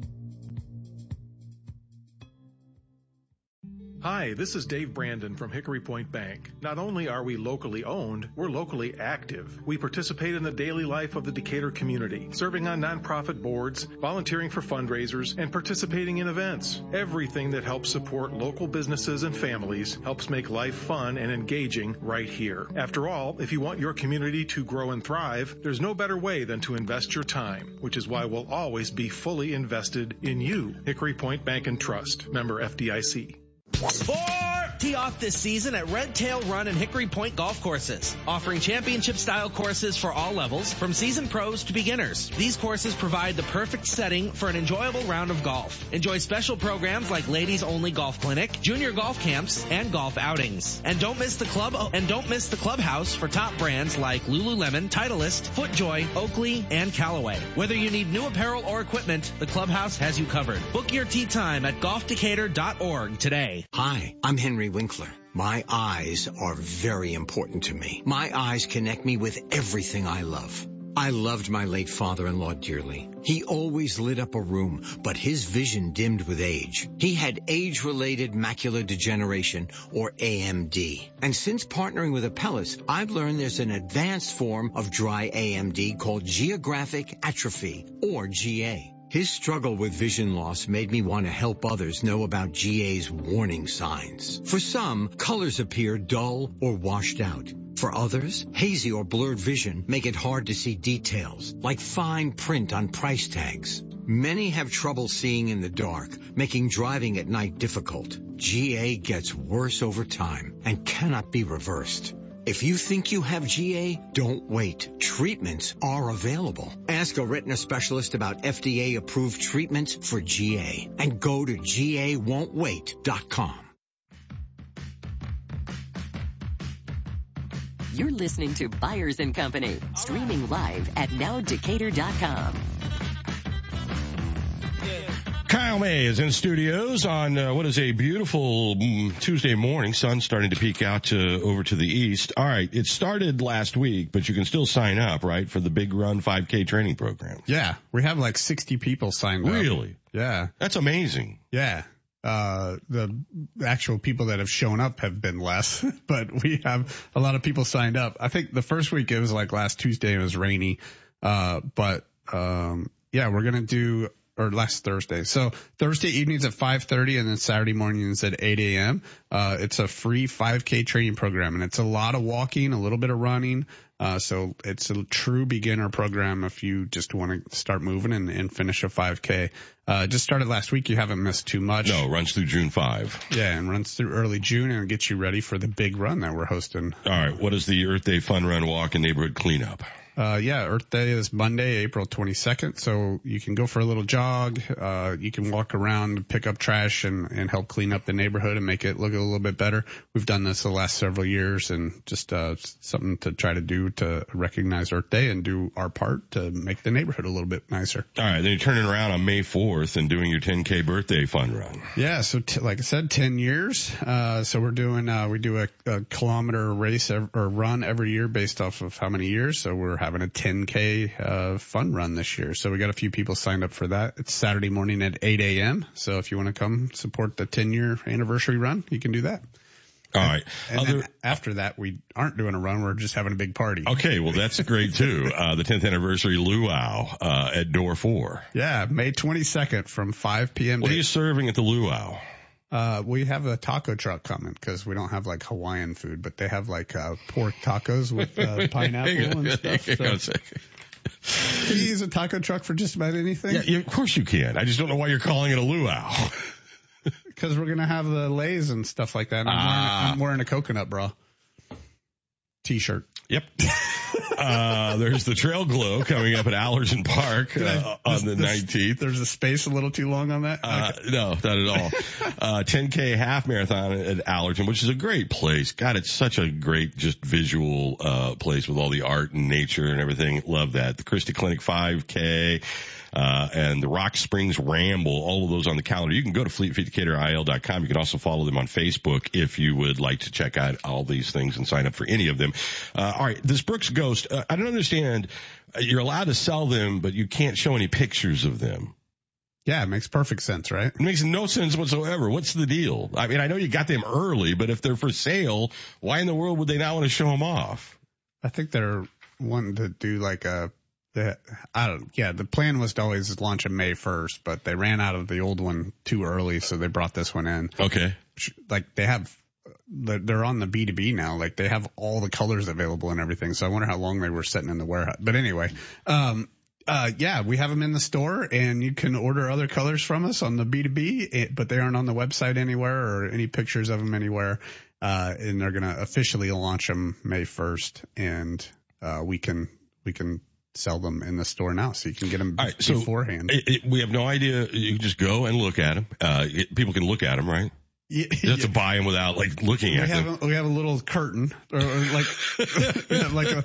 Hi, this is Dave Brandon from Hickory Point Bank. Not only are we locally owned, we're locally active. We participate in the daily life of the Decatur community, serving on nonprofit boards, volunteering for fundraisers, and participating in events. Everything that helps support local businesses and families helps make life fun and engaging right here. After all, if you want your community to grow and thrive, there's no better way than to invest your time, which is why we'll always be fully invested in you. Hickory Point Bank and Trust, member F D I C. Four! Tee off this season at Red Tail Run and Hickory Point Golf Courses, offering championship-style courses for all levels, from seasoned pros to beginners. These courses provide the perfect setting for an enjoyable round of golf. Enjoy special programs like ladies-only golf clinic, junior golf camps, and golf outings. And don't miss the club. And don't miss the clubhouse for top brands like Lululemon, Titleist, FootJoy, Oakley, and Callaway. Whether you need new apparel or equipment, the clubhouse has you covered. Book your tee time at golf decatur dot org today. Hi, I'm Henry Winkler. My eyes are very important to me. My eyes connect me with everything I love. I loved my late father-in-law dearly. He always lit up a room, but his vision dimmed with age. He had age-related macular degeneration, or A M D. And since partnering with Apellis, I've learned there's an advanced form of dry A M D called geographic atrophy, or G A. His struggle with vision loss made me want to help others know about G A's warning signs. For some, colors appear dull or washed out. For others, hazy or blurred vision make it hard to see details, like fine print on price tags. Many have trouble seeing in the dark, making driving at night difficult. G A gets worse over time and cannot be reversed. If you think you have G A, don't wait. Treatments are available. Ask a retina specialist about F D A-approved treatments for G A and go to G A won't wait dot com. You're listening to Byers and Company, streaming live at now decatur dot com. Kyle May is in studios on uh, what is a beautiful mm, Tuesday morning. Sun's starting to peek out uh, over to the east. All right, it started last week, but you can still sign up, right, for the Big Run five K training program. Yeah, we have like sixty people signed up. Really? Yeah. That's amazing. Yeah. Uh, the actual people that have shown up have been less, but we have a lot of people signed up. I think the first week it was like last Tuesday, it was rainy. Uh, but, um, yeah, we're going to do, or last Thursday. So Thursday evenings at five thirty and then Saturday mornings at eight a.m. Uh, it's a free five K training program, and it's a lot of walking, a little bit of running. Uh, so it's a true beginner program if you just want to start moving and, and finish a five K. Uh, just started last week. You haven't missed too much. No, runs through June fifth. Yeah, and runs through early June and gets you ready for the big run that we're hosting. All right. What is the Earth Day Fun Run Walk and Neighborhood Cleanup? Uh, yeah, Earth Day is Monday, April twenty-second. So you can go for a little jog. Uh, you can walk around, pick up trash and, and help clean up the neighborhood and make it look a little bit better. We've done this the last several years and just, uh, something to try to do to recognize Earth Day and do our part to make the neighborhood a little bit nicer. All right. Then you're turning around on May fourth and doing your ten K birthday fun run. Yeah. So t- like I said, ten years. Uh, so we're doing, uh, we do a, a kilometer race ev- or run every year based off of how many years. So we're having a ten K uh, fun run this year. So we got a few people signed up for that. It's Saturday morning at eight a.m. So if you want to come support the ten year anniversary run, you can do that. All right. And Other, then after that, we aren't doing a run. We're just having a big party. Okay. Well, that's great too. Uh, the tenth anniversary luau, uh, at door four. Yeah. May twenty-second from five p.m. What to are you serving at the luau? Uh, we have a taco truck coming because we don't have like Hawaiian food, but they have like, uh, pork tacos with, uh, pineapple and stuff. So. Can you use a taco truck for just about anything? Yeah, yeah, of course you can. I just don't know why you're calling it a luau. Because we're going to have the lays and stuff like that. And I'm, Ah. wearing, I'm wearing a coconut bra t-shirt. Yep. Uh, there's the Trail Glow coming up at Allerton Park uh, on the nineteenth. There's a space a little too long on that? Uh, okay. No, not at all. Uh, ten K half marathon at Allerton, which is a great place. God, it's such a great, just visual, uh, place with all the art and nature and everything. Love that. The Christie Clinic five K, uh, and the Rock Springs Ramble, all of those on the calendar. You can go to fleet feet decatur I L dot com. You can also follow them on Facebook if you would like to check out all these things and sign up for any of them. Uh, all right. This Brooks Ghost, uh, I don't understand. You're allowed to sell them, but you can't show any pictures of them. Yeah, it makes perfect sense, right? It makes no sense whatsoever. What's the deal? I mean, I know you got them early, but if they're for sale, why in the world would they not want to show them off? I think they're wanting to do like a, the, I don't, yeah, the plan was to always launch on May first, but they ran out of the old one too early, so they brought this one in. Okay. Like they have, they're on the B two B now. Like they have all the colors available and everything. So I wonder how long they were sitting in the warehouse. But anyway, um, uh, yeah, we have them in the store and you can order other colors from us on the B two B, but they aren't on the website anywhere or any pictures of them anywhere. Uh, and they're going to officially launch them May first and, uh, we can, we can sell them in the store now. So you can get them all right, so beforehand. It, it, we have no idea. You can just go and look at them. Uh, it, people can look at them, right? Yeah, you have to buy them without like looking we at have them. A, we have a little curtain, or, or like, we have like a,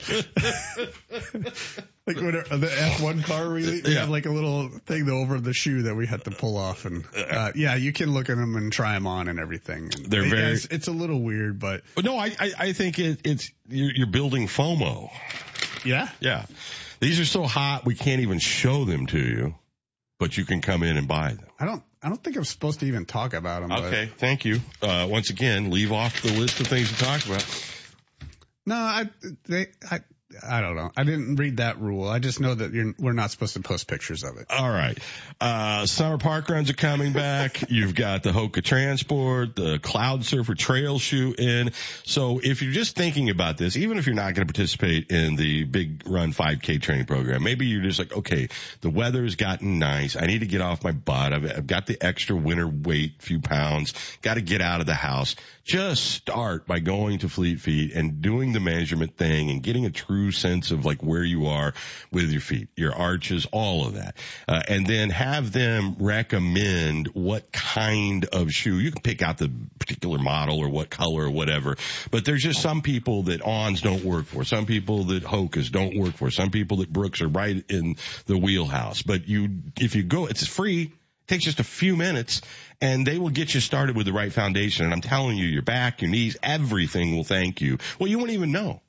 like when the F one car, we, we yeah. have like a little thing over the shoe that we had to pull off, and uh, yeah, you can look at them and try them on and everything. And They're it, very. It's, it's a little weird, but but no, I I, I think it, it's you're, you're building FOMO. Yeah, yeah. These are so hot we can't even show them to you, but you can come in and buy them. I don't. I don't think I'm supposed to even talk about them. Okay, but. thank you. Uh, once again, leave off the list of things to talk about. No, I, they, I, I don't know. I didn't read that rule. I just know that you're, we're not supposed to post pictures of it. All right. Uh, summer park runs are coming back. You've got the Hoka Transport, the Cloud Surfer Trail Shoe in. So if you're just thinking about this, even if you're not going to participate in the Big Run five K training program, maybe you're just like, okay, the weather's gotten nice. I need to get off my butt. I've, I've got the extra winter weight, few pounds, got to get out of the house. Just start by going to Fleet Feet and doing the measurement thing and getting a true sense of like where you are with your feet, your arches, all of that. Uh, and then have them recommend what kind of shoe. You can pick out the particular model or what color or whatever, but there's just some people that Ons don't work for, some people that Hokas don't work for, some people that Brooks are right in the wheelhouse. But you, if you go, it's free. Takes just a few minutes and they will get you started with the right foundation. And I'm telling you, your back, your knees, everything will thank you. Well, you won't even know.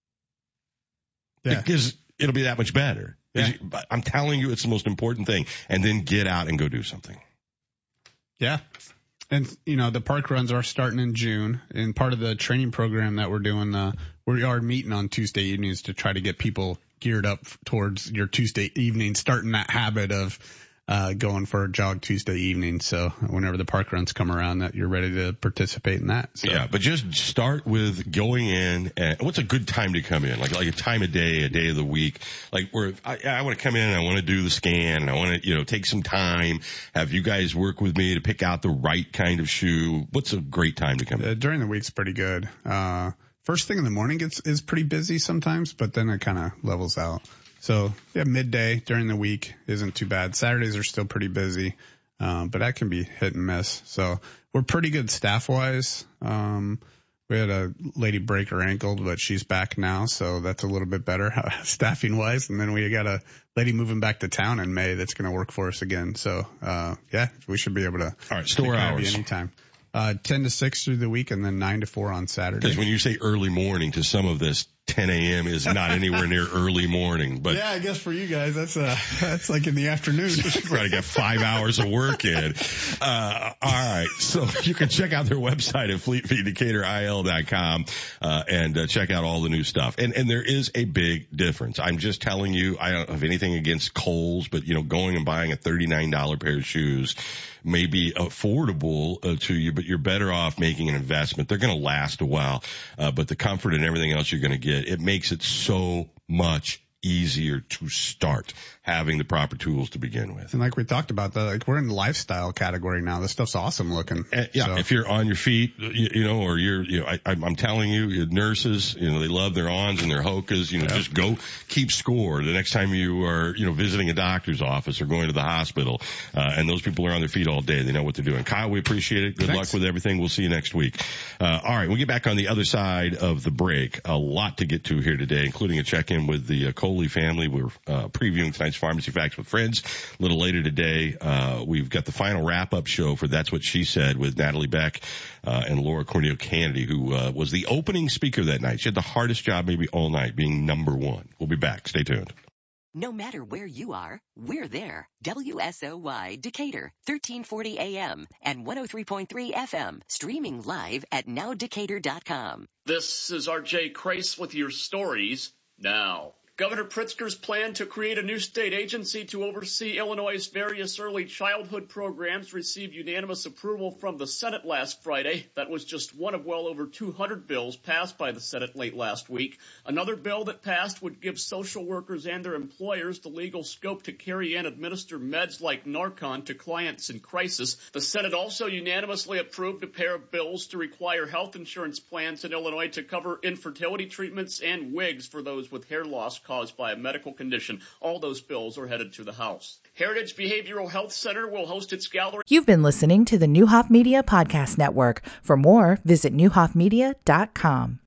Yeah. Because it'll be that much better. Yeah. I'm telling you, it's the most important thing. And then get out and go do something. Yeah. And, you know, the park runs are starting in June. And part of the training program that we're doing, uh, we are meeting on Tuesday evenings to try to get people geared up towards your Tuesday evening, starting that habit of Uh, going for a jog Tuesday evening. So whenever the park runs come around, that you're ready to participate in that. So. Yeah, but just start with going in and what's a good time to come in? Like, like a time of day, a day of the week. Like where I, I want to come in and I want to do the scan and I want to, you know, take some time, have you guys work with me to pick out the right kind of shoe. What's a great time to come in? Uh, during the week's pretty good. Uh, first thing in the morning gets is pretty busy sometimes, but then it kind of levels out. So yeah, midday during the week isn't too bad. Saturdays are still pretty busy, um, but that can be hit and miss. So we're pretty good staff wise. Um, we had a lady break her ankle, but she's back now, so that's a little bit better staffing wise. And then we got a lady moving back to town in May that's going to work for us again. So uh, yeah, we should be able to. All right, store hours anytime. Uh, ten to six through the week and then nine to four on Saturday. Because when you say early morning to some of this, ten a.m. is not anywhere near early morning. But yeah, I guess for you guys, that's uh, that's like in the afternoon. Try to get five hours of work in. Uh, all right. So you can check out their website at fleet feet decatur I L dot com, uh, and uh, check out all the new stuff. And, and there is a big difference. I'm just telling you, I don't have anything against Kohl's, but you know, going and buying a thirty-nine dollars pair of shoes may be affordable uh, to you, but you're better off making an investment. They're going to last a while, uh, but the comfort and everything else you're going to get, it makes it so much easier to start having the proper tools to begin with. And like we talked about, the, like we're in the lifestyle category now. This stuff's awesome looking. And, yeah, so. If you're on your feet, you, you know, or you're, you know, I, I'm telling you, your nurses, you know, they love their ons and their hokas. You know, yeah. Just go keep score the next time you are, you know, visiting a doctor's office or going to the hospital. Uh, and those people are on their feet all day. They know what they're doing. Kyle, we appreciate it. Good Thanks. luck with everything. We'll see you next week. Uh, all right, we'll get back on the other side of the break. A lot to get to here today, including a check-in with the uh, Coley family. We're uh, previewing tonight's Pharmacy Facts with Friends. A little later today, uh, we've got the final wrap-up show for That's What She Said with Natalie Beck uh, and Laura Cornel Kennedy, who uh, was the opening speaker that night. She had the hardest job maybe all night, being number one. We'll be back. Stay tuned. No matter where you are, we're there. W S O Y Decatur, thirteen forty A M and one oh three point three F M, streaming live at now decatur dot com. This is R J Kreis with your stories now. Governor Pritzker's plan to create a new state agency to oversee Illinois' various early childhood programs received unanimous approval from the Senate last Friday. That was just one of well over two hundred bills passed by the Senate late last week. Another bill that passed would give social workers and their employers the legal scope to carry and administer meds like Narcan to clients in crisis. The Senate also unanimously approved a pair of bills to require health insurance plans in Illinois to cover infertility treatments and wigs for those with hair loss caused by a medical condition. All those bills are headed to the House. Heritage Behavioral Health Center will host its gallery. You've been listening to the Neuhoff Media Podcast Network. For more, visit neuhoff media dot com.